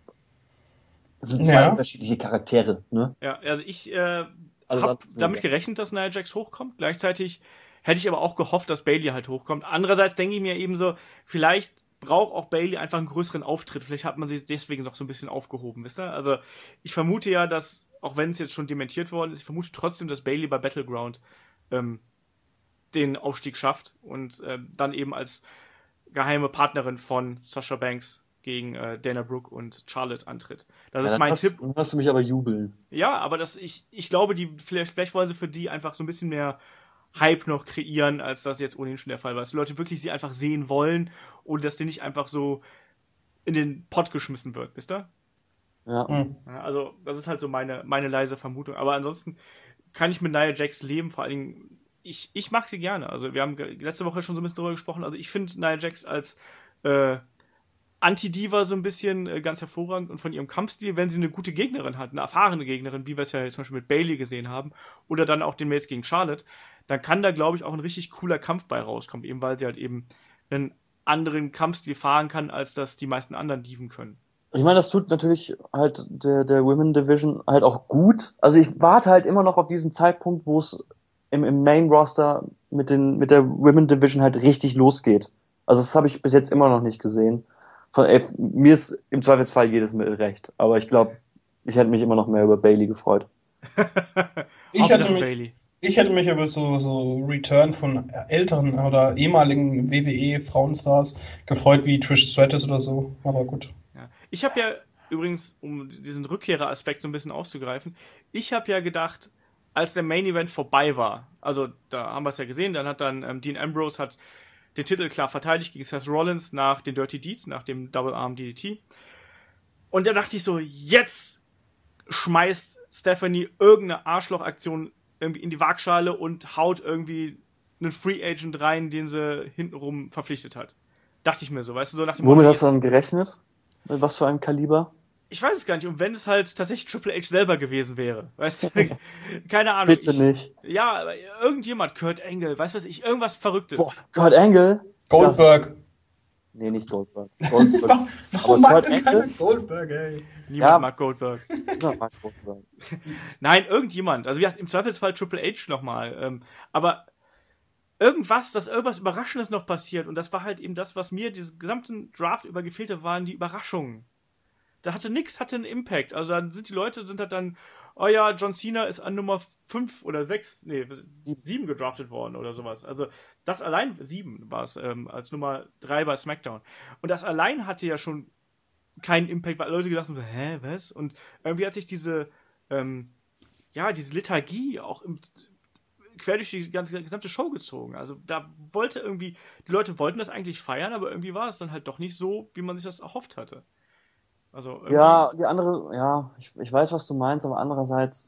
das sind zwei Ja. unterschiedliche Charaktere, ne? Ja, also ich äh, Also habe das- damit gerechnet, dass Nia Jax hochkommt. Gleichzeitig hätte ich aber auch gehofft, dass Bayley halt hochkommt. Andererseits denke ich mir eben so, vielleicht braucht auch Bayley einfach einen größeren Auftritt. Vielleicht hat man sie deswegen noch so ein bisschen aufgehoben, wisst ihr? Also ich vermute ja, dass, auch wenn es jetzt schon dementiert worden ist, ich vermute trotzdem, dass Bayley bei Battleground ähm, den Aufstieg schafft und ähm, dann eben als geheime Partnerin von Sasha Banks gegen äh, Dana Brooke und Charlotte antritt. Das Ja, ist dann mein hast, Tipp. Dann hast du mich aber jubeln. Ja, aber das, ich, ich glaube, die, vielleicht, vielleicht wollen sie für die einfach so ein bisschen mehr Hype noch kreieren, als das jetzt ohnehin schon der Fall war. Dass die Leute wirklich sie einfach sehen wollen und dass die nicht einfach so in den Pott geschmissen wird, wisst ihr? Ja. Hm. Ja, also, das ist halt so meine, meine leise Vermutung. Aber ansonsten kann ich mit Nia Jax leben, vor allen Dingen, ich, ich mag sie gerne. Also, wir haben ge- letzte Woche schon so ein bisschen darüber gesprochen. Also, ich finde Nia Jax als äh, Anti-Diva so ein bisschen äh, ganz hervorragend und von ihrem Kampfstil, wenn sie eine gute Gegnerin hat, eine erfahrene Gegnerin, wie wir es ja zum Beispiel mit Bayley gesehen haben, oder dann auch demnächst gegen Charlotte, dann kann da, glaube ich, auch ein richtig cooler Kampf bei rauskommen, eben weil sie halt eben einen anderen Kampfstil fahren kann, als das die meisten anderen Diven können. Ich meine, das tut natürlich halt der, der Women Division halt auch gut. Also ich warte halt immer noch auf diesen Zeitpunkt, wo es im, im Main Roster mit den, mit der Women Division halt richtig losgeht. Also das habe ich bis jetzt immer noch nicht gesehen. Von, ey, mir ist im Zweifelsfall jedes Mittel recht. Aber ich glaube, ich hätte mich immer noch mehr über Bayley gefreut. Ich Hauptsache hätte mich- Bayley. Ich hätte mich über so, so Return von älteren oder ehemaligen W W E-Frauenstars gefreut, wie Trish Stratus oder so. Aber gut. Ja. Ich habe ja übrigens, um diesen Rückkehreraspekt so ein bisschen aufzugreifen, ich habe ja gedacht, als der Main Event vorbei war, also da haben wir es ja gesehen, dann hat dann ähm, Dean Ambrose hat den Titel klar verteidigt gegen Seth Rollins nach den Dirty Deeds, nach dem Double Arm D D T. Und da dachte ich so, jetzt schmeißt Stephanie irgendeine Arschlochaktion irgendwie in die Waagschale und haut irgendwie einen Free Agent rein, den sie hintenrum verpflichtet hat. Dachte ich mir so, weißt du, so nach dem Womit Motto, hast du dann gerechnet? Mit was für einem Kaliber? ich weiß es gar nicht. Und wenn es halt tatsächlich Triple H selber gewesen wäre, weißt du, keine Ahnung. Bitte ich, nicht. Ja, aber irgendjemand, Kurt Angle, weißt du was ich, irgendwas Verrücktes. Boah, Kurt Angle? Goldberg. Das, nee, nicht Goldberg. Goldberg. Warum Aber mag Kurt denn keiner Angle? Goldberg, ey? Niemand Ja. mag Goldberg. Ja, mag Goldberg. Nein, irgendjemand. Also wie gesagt, im Zweifelsfall Triple H nochmal. Ähm, aber irgendwas, dass irgendwas Überraschendes noch passiert. Und das war halt eben das, was mir diesen gesamten Draft über gefehlt hat, waren die Überraschungen. Da hatte nix, hatte einen Impact. Also dann sind die Leute, sind halt dann, oh ja, John Cena ist an Nummer fünf oder sechs, nee, sieben gedraftet worden oder sowas. Also das allein, sieben war es, ähm, als Nummer drei bei SmackDown. Und das allein hatte ja schon keinen Impact, weil Leute gedacht haben, so, hä, was? Und irgendwie hat sich diese, ähm, ja, diese Lethargie auch im, quer durch die ganze gesamte Show gezogen. Also da wollte irgendwie, die Leute wollten das eigentlich feiern, aber irgendwie war es dann halt doch nicht so, wie man sich das erhofft hatte. Also irgendwie, Ja, die andere, ja, ich, ich weiß, was du meinst, aber andererseits,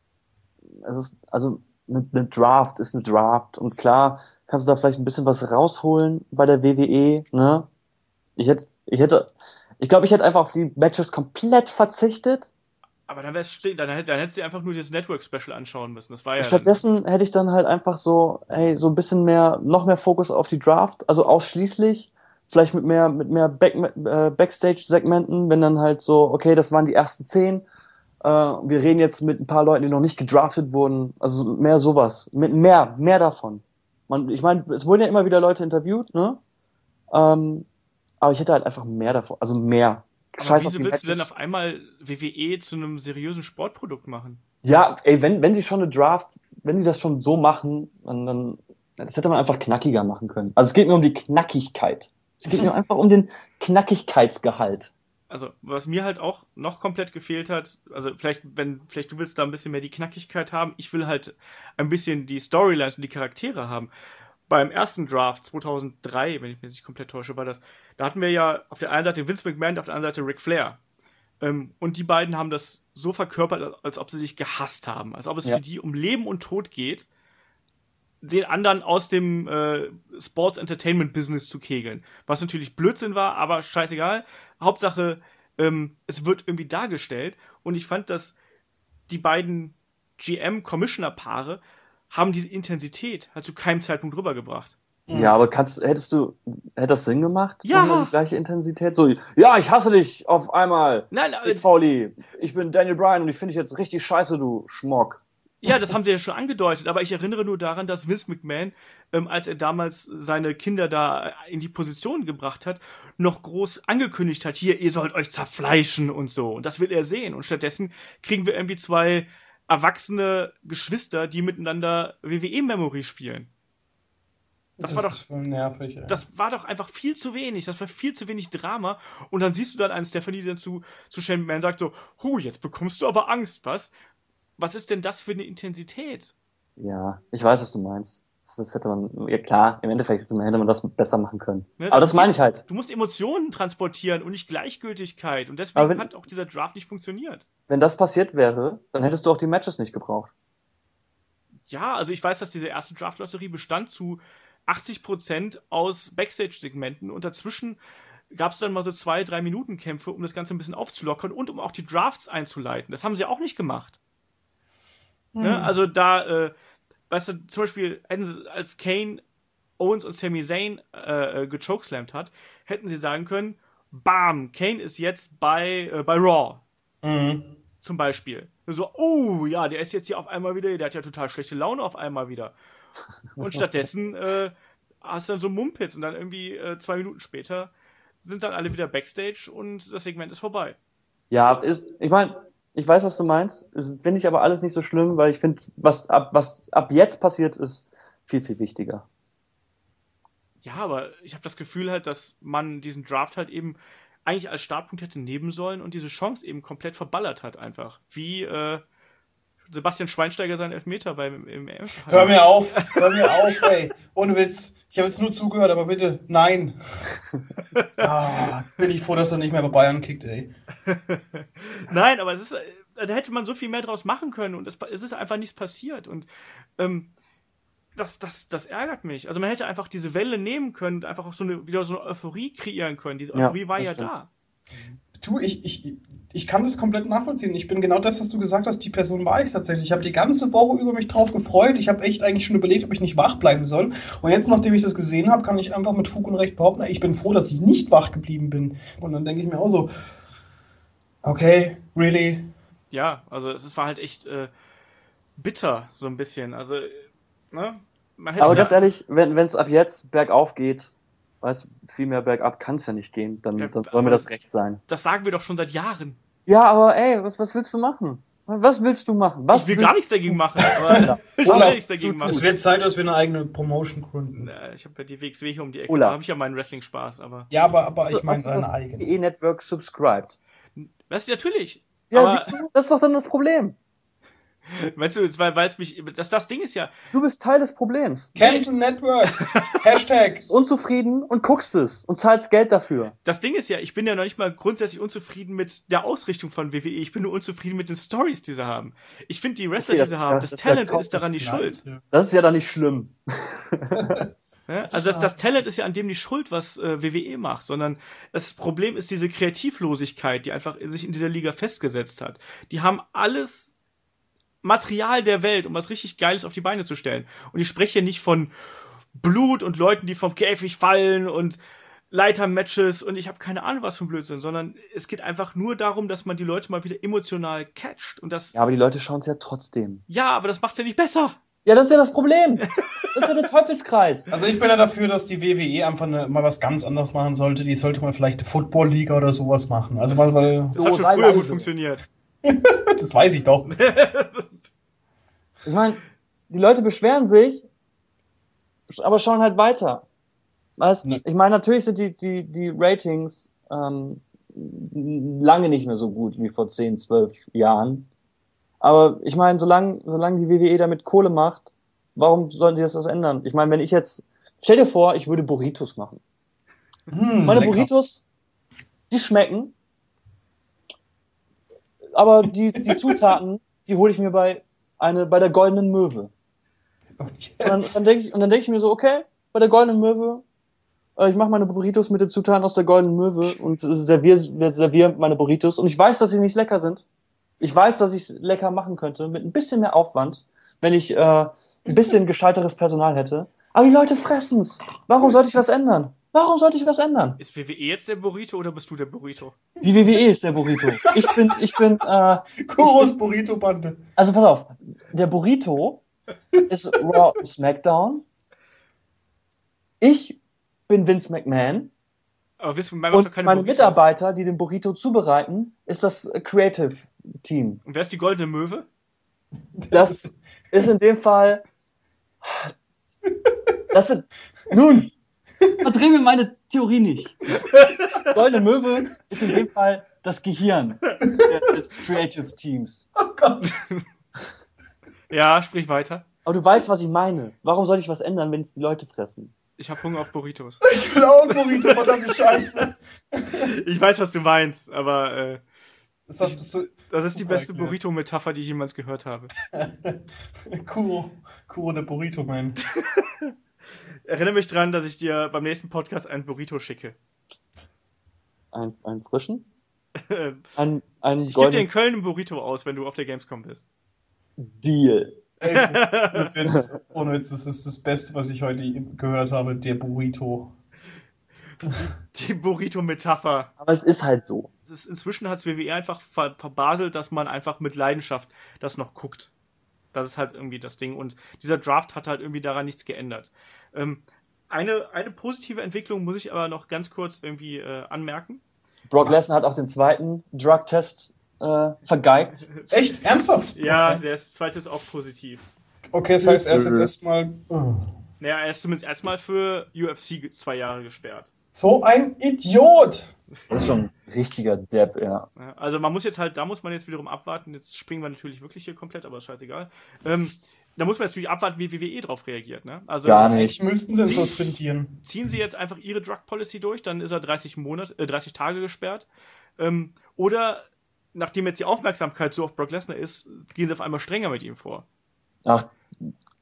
es ist, also eine, eine Draft ist eine Draft und klar kannst du da vielleicht ein bisschen was rausholen bei der W W E, ne? Ich hätte, ich hätte, ich glaube, ich hätte einfach auf die Matches komplett verzichtet. aber dann wär's still, dann, hätt- dann hättest du dir einfach nur das Network-Special anschauen müssen. Das war ja dann, Stattdessen hätte ich dann halt einfach so, hey, so ein bisschen mehr, noch mehr Fokus auf die Draft, also ausschließlich, vielleicht mit mehr, mit mehr Back, äh, Backstage-Segmenten, wenn dann halt so, okay, das waren die ersten zehn, äh, wir reden jetzt mit ein paar Leuten, die noch nicht gedraftet wurden, also mehr sowas, mit mehr, mehr davon. Man, ich meine, es wurden ja immer wieder Leute interviewt, ne? Ähm, aber ich hätte halt einfach mehr davon, also mehr. aber Scheiß auf wieso die willst du denn Matches. auf einmal W W E zu einem seriösen Sportprodukt machen? Ja, ey, wenn, wenn die schon eine Draft, wenn die das schon so machen, dann, dann, das hätte man einfach knackiger machen können. Also es geht mir um die Knackigkeit. Es geht mir einfach um den Knackigkeitsgehalt. Also, was mir halt auch noch komplett gefehlt hat, also vielleicht, wenn, vielleicht du willst da ein bisschen mehr die Knackigkeit haben, ich will halt ein bisschen die Storylines und die Charaktere haben. Beim ersten Draft zweitausenddrei, wenn ich mich nicht komplett täusche, war das, da hatten wir ja auf der einen Seite Vince McMahon, auf der anderen Seite Ric Flair. Ähm, und die beiden haben das so verkörpert, als ob sie sich gehasst haben, als ob es Ja. für die um Leben und Tod geht, den anderen aus dem äh, Sports Entertainment Business zu kegeln. Was natürlich Blödsinn war, aber scheißegal. Hauptsache, ähm, es wird irgendwie dargestellt. Und ich fand, dass die beiden G M-Commissioner-Paare haben diese Intensität halt zu keinem Zeitpunkt rübergebracht. Ja, aber kannst, hättest du, hätte das Sinn gemacht? Ja. Ungefähr die gleiche Intensität? So, ja, ich hasse dich auf einmal. Nein, äh, Big Foley, ich bin Daniel Bryan und ich finde dich jetzt richtig scheiße, du Schmock. ja, das haben sie ja schon angedeutet, aber ich erinnere nur daran, dass Vince McMahon, ähm, als er damals seine Kinder da in die Position gebracht hat, noch groß angekündigt hat, hier, ihr sollt euch zerfleischen und so. Und das will er sehen. Und stattdessen kriegen wir irgendwie zwei erwachsene Geschwister, die miteinander W W E-Memory spielen. Das, Das war doch, ist voll nervig, ey. das war doch einfach viel zu wenig. Das war viel zu wenig Drama. Und dann siehst du dann einen Stephanie, der zu, zu Shane McMahon sagt so, hu, jetzt bekommst du aber Angst, was? Was ist denn das für eine Intensität? Ja, ich weiß, was du meinst. Das, das hätte man, ja klar, im Endeffekt hätte man, hätte man das besser machen können. Ne, Aber das darum meine ich geht's. halt. Du musst Emotionen transportieren und nicht Gleichgültigkeit. Und Aber deswegen wenn- hat auch dieser Draft nicht funktioniert. Wenn das passiert wäre, dann hättest du auch die Matches nicht gebraucht. Ja, also ich weiß, dass diese erste Draft-Lotterie bestand zu achtzig Prozent aus Backstage-Segmenten und dazwischen gab es dann mal so zwei, drei Minuten Kämpfe, um das Ganze ein bisschen aufzulockern und um auch die Drafts einzuleiten. Das haben sie auch nicht gemacht. Ne? Also da, äh, weißt du, zum Beispiel hätten sie, als Kane, Owens und Sami Zayn äh, äh, gechokeslammt hat, hätten sie sagen können, bam, Kane ist jetzt bei, äh, bei Raw. Mhm. Zum Beispiel. So, oh ja, der ist jetzt hier auf einmal wieder, der hat ja total schlechte Laune auf einmal wieder. Und stattdessen äh, hast du dann so Mumpitz und dann irgendwie äh, zwei Minuten später sind dann alle wieder Backstage und das Segment ist vorbei. Ja, ist, ich meine, ich weiß, was du meinst. Das finde ich aber alles nicht so schlimm, weil ich finde, was ab, was ab jetzt passiert, ist viel, viel wichtiger. Ja, aber ich habe das Gefühl halt, dass man diesen Draft halt eben eigentlich als Startpunkt hätte nehmen sollen und diese Chance eben komplett verballert hat einfach. Wie äh, Sebastian Schweinsteiger seinen Elfmeter beim im Elf- Hör mir auf, hör mir auf, ey. Ohne Witz. Ich habe jetzt nur zugehört, aber bitte, nein. Ah, bin ich froh, dass er nicht mehr bei Bayern kickt, ey. Nein, aber es ist, äh, da hätte man so viel mehr draus machen können und es, es ist einfach nichts passiert. Und ähm, das, das, das ärgert mich. Also man hätte einfach diese Welle nehmen können, einfach auch so eine, wieder so eine Euphorie kreieren können. Diese Euphorie Ja, war das ja stimmt. da. Du, ich, ich, ich kann das komplett nachvollziehen. Ich bin genau das, was du gesagt hast, die Person war ich tatsächlich. Ich habe die ganze Woche über mich drauf gefreut. Ich habe echt eigentlich schon überlegt, ob ich nicht wach bleiben soll. Und jetzt, nachdem ich das gesehen habe, kann ich einfach mit Fug und Recht behaupten, ich bin froh, dass ich nicht wach geblieben bin. Und dann denke ich mir auch so, okay, really? Ja, also es war halt echt äh, bitter, so ein bisschen. Also, ne? Man hätte Aber da- ganz ehrlich, wenn es ab jetzt bergauf geht, weißt du, viel mehr bergab kann es ja nicht gehen, dann, Ja, dann soll mir aber- das recht sein. das sagen wir doch schon seit Jahren. Ja, aber ey, was, was willst du machen? Was willst du machen? Was Ich will willst gar nichts dagegen machen, aber ich will Olaf, nichts dagegen machen. Es wird Zeit, dass wir eine eigene Promotion gründen. Äh, Ich habe ja die W X W hier um die Ecke, Olaf. da habe ich ja meinen Wrestling-Spaß, aber. Ja, aber, aber du, ich meine hast du eine das eigene. W W E-Network subscribed? Weißt du, natürlich. Ja, aber siehst du, das ist doch dann das Problem. meinst du, jetzt, weil es mich. Das, das Ding ist ja, Du bist Teil des Problems. Cancel Network. Hashtag. Du bist unzufrieden und guckst es und zahlst Geld dafür. das Ding ist ja, ich bin ja noch nicht mal grundsätzlich unzufrieden mit der Ausrichtung von W W E. Ich bin nur unzufrieden mit den Stories, die sie haben. Ich finde die Wrestler, Okay, das die sie ist haben, ja- das, das- Talent das ist daran nicht schuld. Ja. Das ist ja dann nicht schlimm. Ja? Also das, das Talent ist ja an dem nicht schuld, was äh, W W E macht, sondern das Problem ist diese Kreativlosigkeit, die einfach in sich in dieser Liga festgesetzt hat. Die haben alles Material der Welt, um was richtig Geiles auf die Beine zu stellen. Und ich spreche hier nicht von Blut und Leuten, die vom Käfig fallen und Leitermatches und ich habe keine Ahnung, was für ein Blödsinn, sondern es geht einfach nur darum, dass man die Leute mal wieder emotional catcht. Und das, Ja, aber die Leute schauen es ja trotzdem. ja, aber das macht's ja nicht besser. Ja, das ist ja das Problem. Das ist ja der Teufelskreis. Also ich bin ja dafür, dass die W W E einfach eine, mal was ganz anderes machen sollte. Die sollte mal vielleicht eine Football-Liga oder sowas machen. Also mal, weil, Das hat schon sei früher leise. gut funktioniert. das weiß ich doch. Ich meine, die Leute beschweren sich, aber schauen halt weiter. Weißt? Ne. Ich meine, natürlich sind die, die, die Ratings ähm, lange nicht mehr so gut wie vor zehn, zwölf Jahren. Aber ich meine, solange, solange die W W E damit Kohle macht, warum sollen die das was ändern? Ich meine, wenn ich jetzt, stell dir vor, ich würde Burritos machen. Hm, Meine lecker. Burritos, die schmecken, aber die, die Zutaten, die hole ich mir bei eine bei der Goldenen Möwe. Und Und dann, jetzt? dann denke ich, und dann denke ich mir so, okay, bei der Goldenen Möwe, äh, ich mache meine Burritos mit den Zutaten aus der Goldenen Möwe und äh, serviere servier meine Burritos. Und ich weiß, dass sie nicht lecker sind. Ich weiß, dass ich es lecker machen könnte, mit ein bisschen mehr Aufwand, wenn ich äh, ein bisschen gescheiteres Personal hätte. Aber die Leute fressen's. Warum sollte ich was ändern? Warum sollte ich was ändern? Ist W W E jetzt der Burrito oder bist du der Burrito? Die W W E ist der Burrito. Ich bin, ich bin, äh, Kuros Burrito-Bande. also pass auf, der Burrito ist Raw und SmackDown. Ich bin Vince McMahon. Aber wissen wir, macht doch Und keine meine Burritos. Mitarbeiter, die den Burrito zubereiten, ist das Creative Team. Und wer ist die goldene Möwe? Das ist, ist in dem Fall. Das sind. Nun, verdrehen wir meine Theorie nicht. Goldene Möwe ist in dem Fall das Gehirn des Creative Teams. oh Gott. Ja, sprich weiter. Aber du weißt, was ich meine. Warum soll ich was ändern, wenn es die Leute fressen? Ich hab Hunger auf Burritos. Ich will auch ein Burrito, verdammte Scheiße. Ich weiß, was du meinst, aber äh, Das hast du so. das ist die Super beste erklärt. Burrito-Metapher, die ich jemals gehört habe. Kuro. Kuro, der Burrito-Man. Erinnere mich dran, dass ich dir beim nächsten Podcast einen Burrito schicke. Ein, einen frischen? Äh, Ein, ein Ich gebe dir in goldenen Köln einen Burrito aus, wenn du auf der Gamescom bist. Deal. Ey, ohne Witz, ohne Witz, das ist das Beste, was ich heute gehört habe, der Burrito. Die Burrito-Metapher. Aber es ist halt so. Es ist, inzwischen hat es W W E einfach ver verbaselt, dass man einfach mit Leidenschaft das noch guckt. Das ist halt irgendwie das Ding. Und dieser Draft hat halt irgendwie daran nichts geändert. Ähm, eine, eine positive Entwicklung muss ich aber noch ganz kurz irgendwie äh, anmerken. Brock Lesnar hat auch den zweiten Drug-Test äh, vergeigt. Echt? Ernsthaft? Ja, Okay, der ist, zweite ist auch positiv. okay, das heißt, er ist jetzt erstmal. Oh. Naja, er ist zumindest erstmal für U F C ge- zwei Jahre gesperrt. So ein Idiot! Das ist schon ein richtiger Depp, ja. Ja, also man muss jetzt halt, da muss man jetzt wiederum abwarten. Jetzt springen wir natürlich wirklich hier komplett, aber ist scheißegal. Ähm, da muss man natürlich abwarten, wie W W E drauf reagiert. Ne? Also Gar Eigentlich nicht. müssten sie ihn suspendieren. ziehen sie jetzt einfach ihre Drug Policy durch, dann ist er dreißig Monate, äh, dreißig Tage gesperrt. Ähm, oder nachdem jetzt die Aufmerksamkeit so auf Brock Lesnar ist, gehen sie auf einmal strenger mit ihm vor. Ach,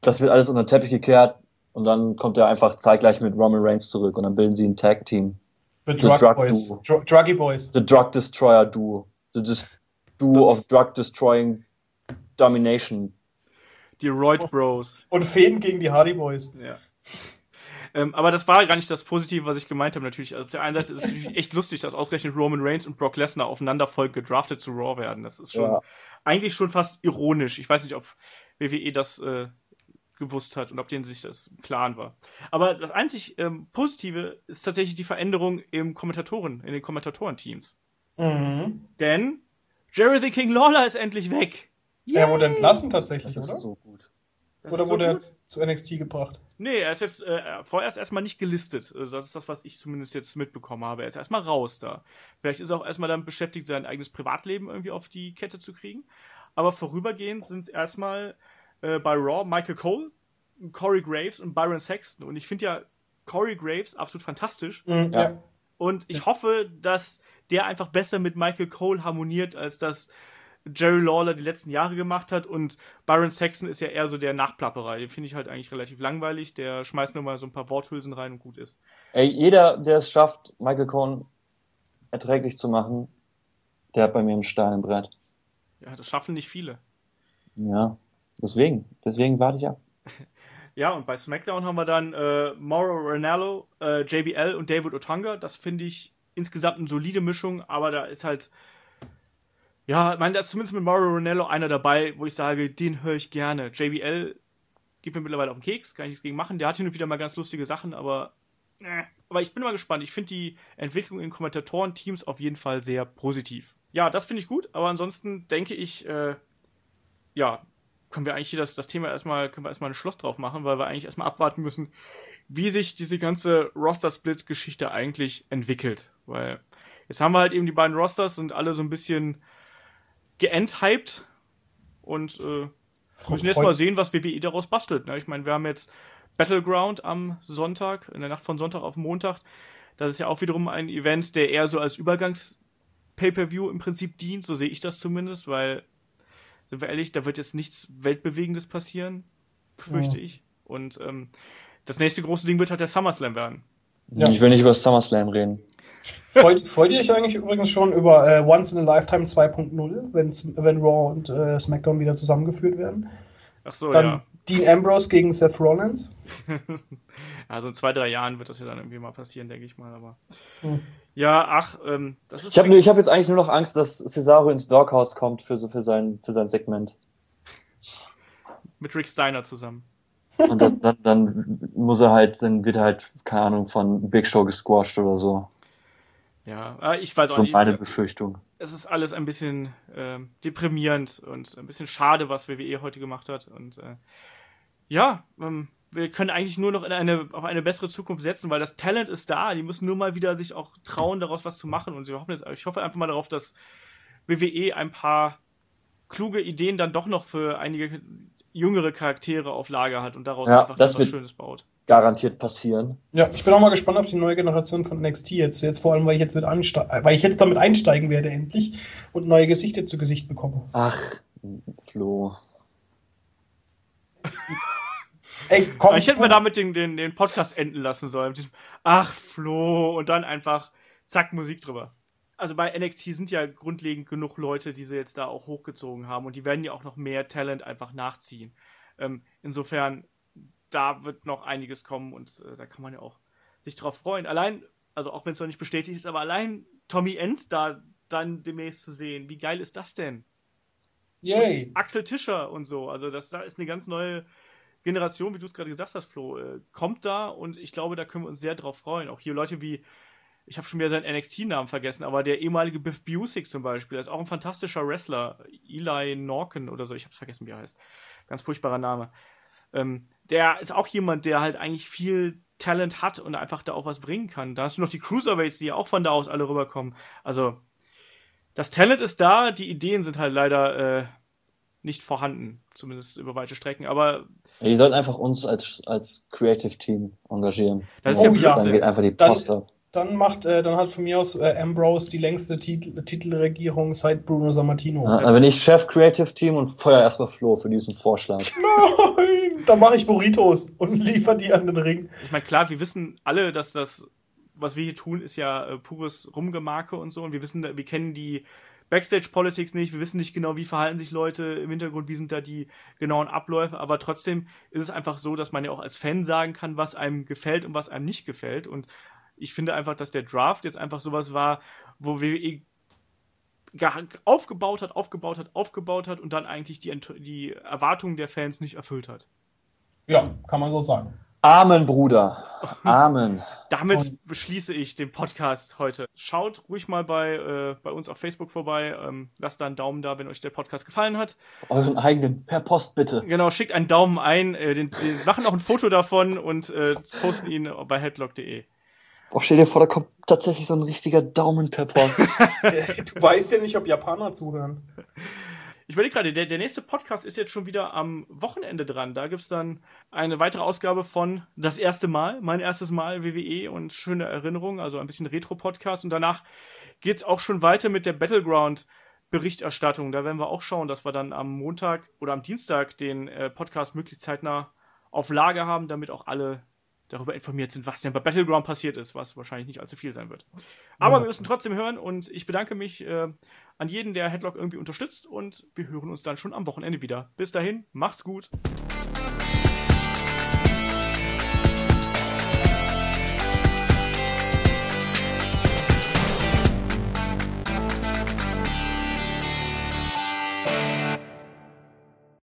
Das wird alles unter den Teppich gekehrt und dann kommt er einfach zeitgleich mit Roman Reigns zurück und dann bilden sie ein Tag-Team. The Drug, Drug Boys. Duo. Dr- Druggy Boys. The Drug Destroyer Duo. The Dis- Duo of Drug Destroying Domination. Die Roid Bros. Und Fäden gegen die Hardy Boys. Ja. Ähm, aber das war gar nicht das Positive, was ich gemeint habe, natürlich. Also auf der einen Seite ist es natürlich echt lustig, dass ausgerechnet Roman Reigns und Brock Lesnar aufeinander folgend gedraftet zu Raw werden. Das ist schon Ja. eigentlich schon fast ironisch. Ich weiß nicht, ob W W E das äh, gewusst hat und ob denen sich das im Klaren war. Aber das einzig ähm, Positive ist tatsächlich die Veränderung im Kommentatoren, in den Kommentatorenteams. Mhm. Denn Jerry the King Lawler ist endlich weg. Er wurde entlassen tatsächlich, Das ist oder? so gut. Das Oder ist so wurde er gut. zu N X T gebracht? Nee, er ist jetzt äh, vorerst erstmal nicht gelistet. Also das ist das, was ich zumindest jetzt mitbekommen habe. Er ist erstmal raus da. Vielleicht ist er auch erstmal damit beschäftigt, sein eigenes Privatleben irgendwie auf die Kette zu kriegen. Aber vorübergehend sind es erstmal äh, bei Raw Michael Cole, Corey Graves und Byron Saxton. Und ich finde ja Corey Graves absolut fantastisch. Mhm, Ja. ja. Und ich hoffe, dass der einfach besser mit Michael Cole harmoniert, als das Jerry Lawler die letzten Jahre gemacht hat. Und Byron Saxton ist ja eher so der Nachplapperer. Den finde ich halt eigentlich relativ langweilig. Der schmeißt nur mal so ein paar Worthülsen rein und gut ist. Ey, jeder, der es schafft, Michael Cohen erträglich zu machen, der hat bei mir einen Stein im Brett. Ja, das schaffen nicht viele. Ja, deswegen. Deswegen warte ich ab. Ja, und bei SmackDown haben wir dann äh, Mauro Ranallo, äh, J B L und David Otunga. Das finde ich insgesamt eine solide Mischung, aber da ist halt, ja, ich meine, da ist zumindest mit Mauro Ranallo einer dabei, wo ich sage, den höre ich gerne. J B L geht mir mittlerweile auf den Keks, kann ich nichts gegen machen. Der hat hin und wieder mal ganz lustige Sachen, aber äh, aber ich bin mal gespannt. Ich finde die Entwicklung in Kommentatoren-Teams auf jeden Fall sehr positiv. Ja, das finde ich gut, aber ansonsten denke ich, äh, ja, können wir eigentlich hier das, das Thema erstmal, können wir erstmal ein Schloss drauf machen, weil wir eigentlich erstmal abwarten müssen, wie sich diese ganze Roster-Split-Geschichte eigentlich entwickelt. Weil jetzt haben wir halt eben die beiden Rosters, sind alle so ein bisschen geenthyped und äh, müssen jetzt mal sehen, was W W E daraus bastelt. Ne? Ich meine, wir haben jetzt Battleground am Sonntag, in der Nacht von Sonntag auf Montag. Das ist ja auch wiederum ein Event, der eher so als Übergangs-Pay-Per-View im Prinzip dient, so sehe ich das zumindest, weil, sind wir ehrlich, da wird jetzt nichts Weltbewegendes passieren, befürchte Ja. ich. Und ähm, das nächste große Ding wird halt der SummerSlam werden. Ja. Ich will nicht über das SummerSlam reden. Freut, freut ihr euch eigentlich übrigens schon über äh, Once in a Lifetime zwei Punkt null, wenn's- wenn Raw und äh, SmackDown wieder zusammengeführt werden? Ach so, Dann ja. Dean Ambrose gegen Seth Rollins. Also in zwei, drei Jahren wird das ja dann irgendwie mal passieren, denke ich mal. Aber Hm. ja, ach, ähm, das ist. Ich habe ich hab jetzt eigentlich nur noch Angst, dass Cesaro ins Doghouse kommt für, so, für, sein, für sein Segment. mit Rick Steiner zusammen. Und dann, dann, dann muss er halt, dann wird er halt, keine Ahnung, von Big Show gesquashed oder so. Ja, äh, ich weiß Das ist auch so nicht. meine Befürchtung. Es ist alles ein bisschen ähm, deprimierend und ein bisschen schade, was W W E heute gemacht hat. Und äh, ja, ähm, wir können eigentlich nur noch in eine, auf eine bessere Zukunft setzen, weil das Talent ist da. Die müssen nur mal wieder sich auch trauen, daraus was zu machen. Und wir hoffen jetzt, ich hoffe einfach mal darauf, dass W W E ein paar kluge Ideen dann doch noch für einige jüngere Charaktere auf Lager hat und daraus Ja, einfach das etwas wird- Schönes baut. Garantiert passieren. Ja, ich bin auch mal gespannt auf die neue Generation von N X T jetzt. Jetzt vor allem, weil ich jetzt, mit anste- weil ich jetzt damit einsteigen werde endlich und neue Gesichter zu Gesicht bekomme. Ach, Flo. Ey, komm. Ich hätte mir damit den, den, den Podcast enden lassen sollen. Mit diesem, ach, Flo, und dann einfach, zack, Musik drüber. Also bei N X T sind ja grundlegend genug Leute, die sie jetzt da auch hochgezogen haben. Und die werden ja auch noch mehr Talent einfach nachziehen. Ähm, insofern, da wird noch einiges kommen und äh, da kann man ja auch sich drauf freuen. Allein, also auch wenn es noch nicht bestätigt ist, aber allein Tommy End da dann demnächst zu sehen, wie geil ist das denn? Yay. Axel Tischer und so. Also das da ist eine ganz neue Generation, wie du es gerade gesagt hast, Flo, äh, kommt da und ich glaube, da können wir uns sehr drauf freuen. Auch hier Leute wie, ich habe schon wieder seinen N X T-Namen vergessen, aber der ehemalige Biff Busick zum Beispiel, der ist auch ein fantastischer Wrestler. Eli Norken oder so, ich habe vergessen, wie er heißt. Ganz furchtbarer Name. Ähm, der ist auch jemand, der halt eigentlich viel Talent hat und einfach da auch was bringen kann. Da hast du noch die Cruiserweights, die ja auch von da aus alle rüberkommen. Also, das Talent ist da, die Ideen sind halt leider äh, nicht vorhanden, zumindest über weite Strecken, aber Ja, die sollten einfach uns als, als Creative Team engagieren. Das ist ja Und Blödsinn. Dann geht einfach die Dann- Post ab. Dann macht, äh, dann hat von mir aus äh, Ambrose die längste Titel Titelregierung seit Bruno Sammartino. Ja, dann bin ich Chef Creative Team und feuer erstmal Flo für diesen Vorschlag. Nein, dann mache ich Burritos und liefer die an den Ring. Ich meine, klar, wir wissen alle, dass das, was wir hier tun, ist ja äh, pures Rumgemarke und so. Und wir wissen, wir kennen die Backstage-Politics nicht, wir wissen nicht genau, wie verhalten sich Leute im Hintergrund, wie sind da die genauen Abläufe, aber trotzdem ist es einfach so, dass man ja auch als Fan sagen kann, was einem gefällt und was einem nicht gefällt. Und ich finde einfach, dass der Draft jetzt einfach sowas war, wo W W E aufgebaut hat, aufgebaut hat, aufgebaut hat und dann eigentlich die, die Erwartungen der Fans nicht erfüllt hat. Ja, kann man so sagen. Amen, Bruder. Amen. Damit und beschließe ich den Podcast heute. Schaut ruhig mal bei, äh, bei uns auf Facebook vorbei. Ähm, lasst da einen Daumen da, wenn euch der Podcast gefallen hat. Euren eigenen, per Post bitte. Genau, schickt einen Daumen ein. Äh, den, den machen auch ein Foto davon und äh, posten ihn bei headlock punkt de. Oh, stell dir vor, da kommt tatsächlich so ein richtiger Daumen per Post. Du weißt ja nicht, ob Japaner zuhören. Ich überlege gerade, der, der nächste Podcast ist jetzt schon wieder am Wochenende dran. Da gibt es dann eine weitere Ausgabe von Das erste Mal, mein erstes Mal W W E und schöne Erinnerungen, also ein bisschen Retro-Podcast. Und danach geht es auch schon weiter mit der Battleground-Berichterstattung. Da werden wir auch schauen, dass wir dann am Montag oder am Dienstag den äh, Podcast möglichst zeitnah auf Lager haben, damit auch alle darüber informiert sind, was denn bei Battleground passiert ist, was wahrscheinlich nicht allzu viel sein wird. Aber ja, wir müssen trotzdem hören und ich bedanke mich äh, an jeden, der Headlock irgendwie unterstützt und wir hören uns dann schon am Wochenende wieder. Bis dahin, macht's gut!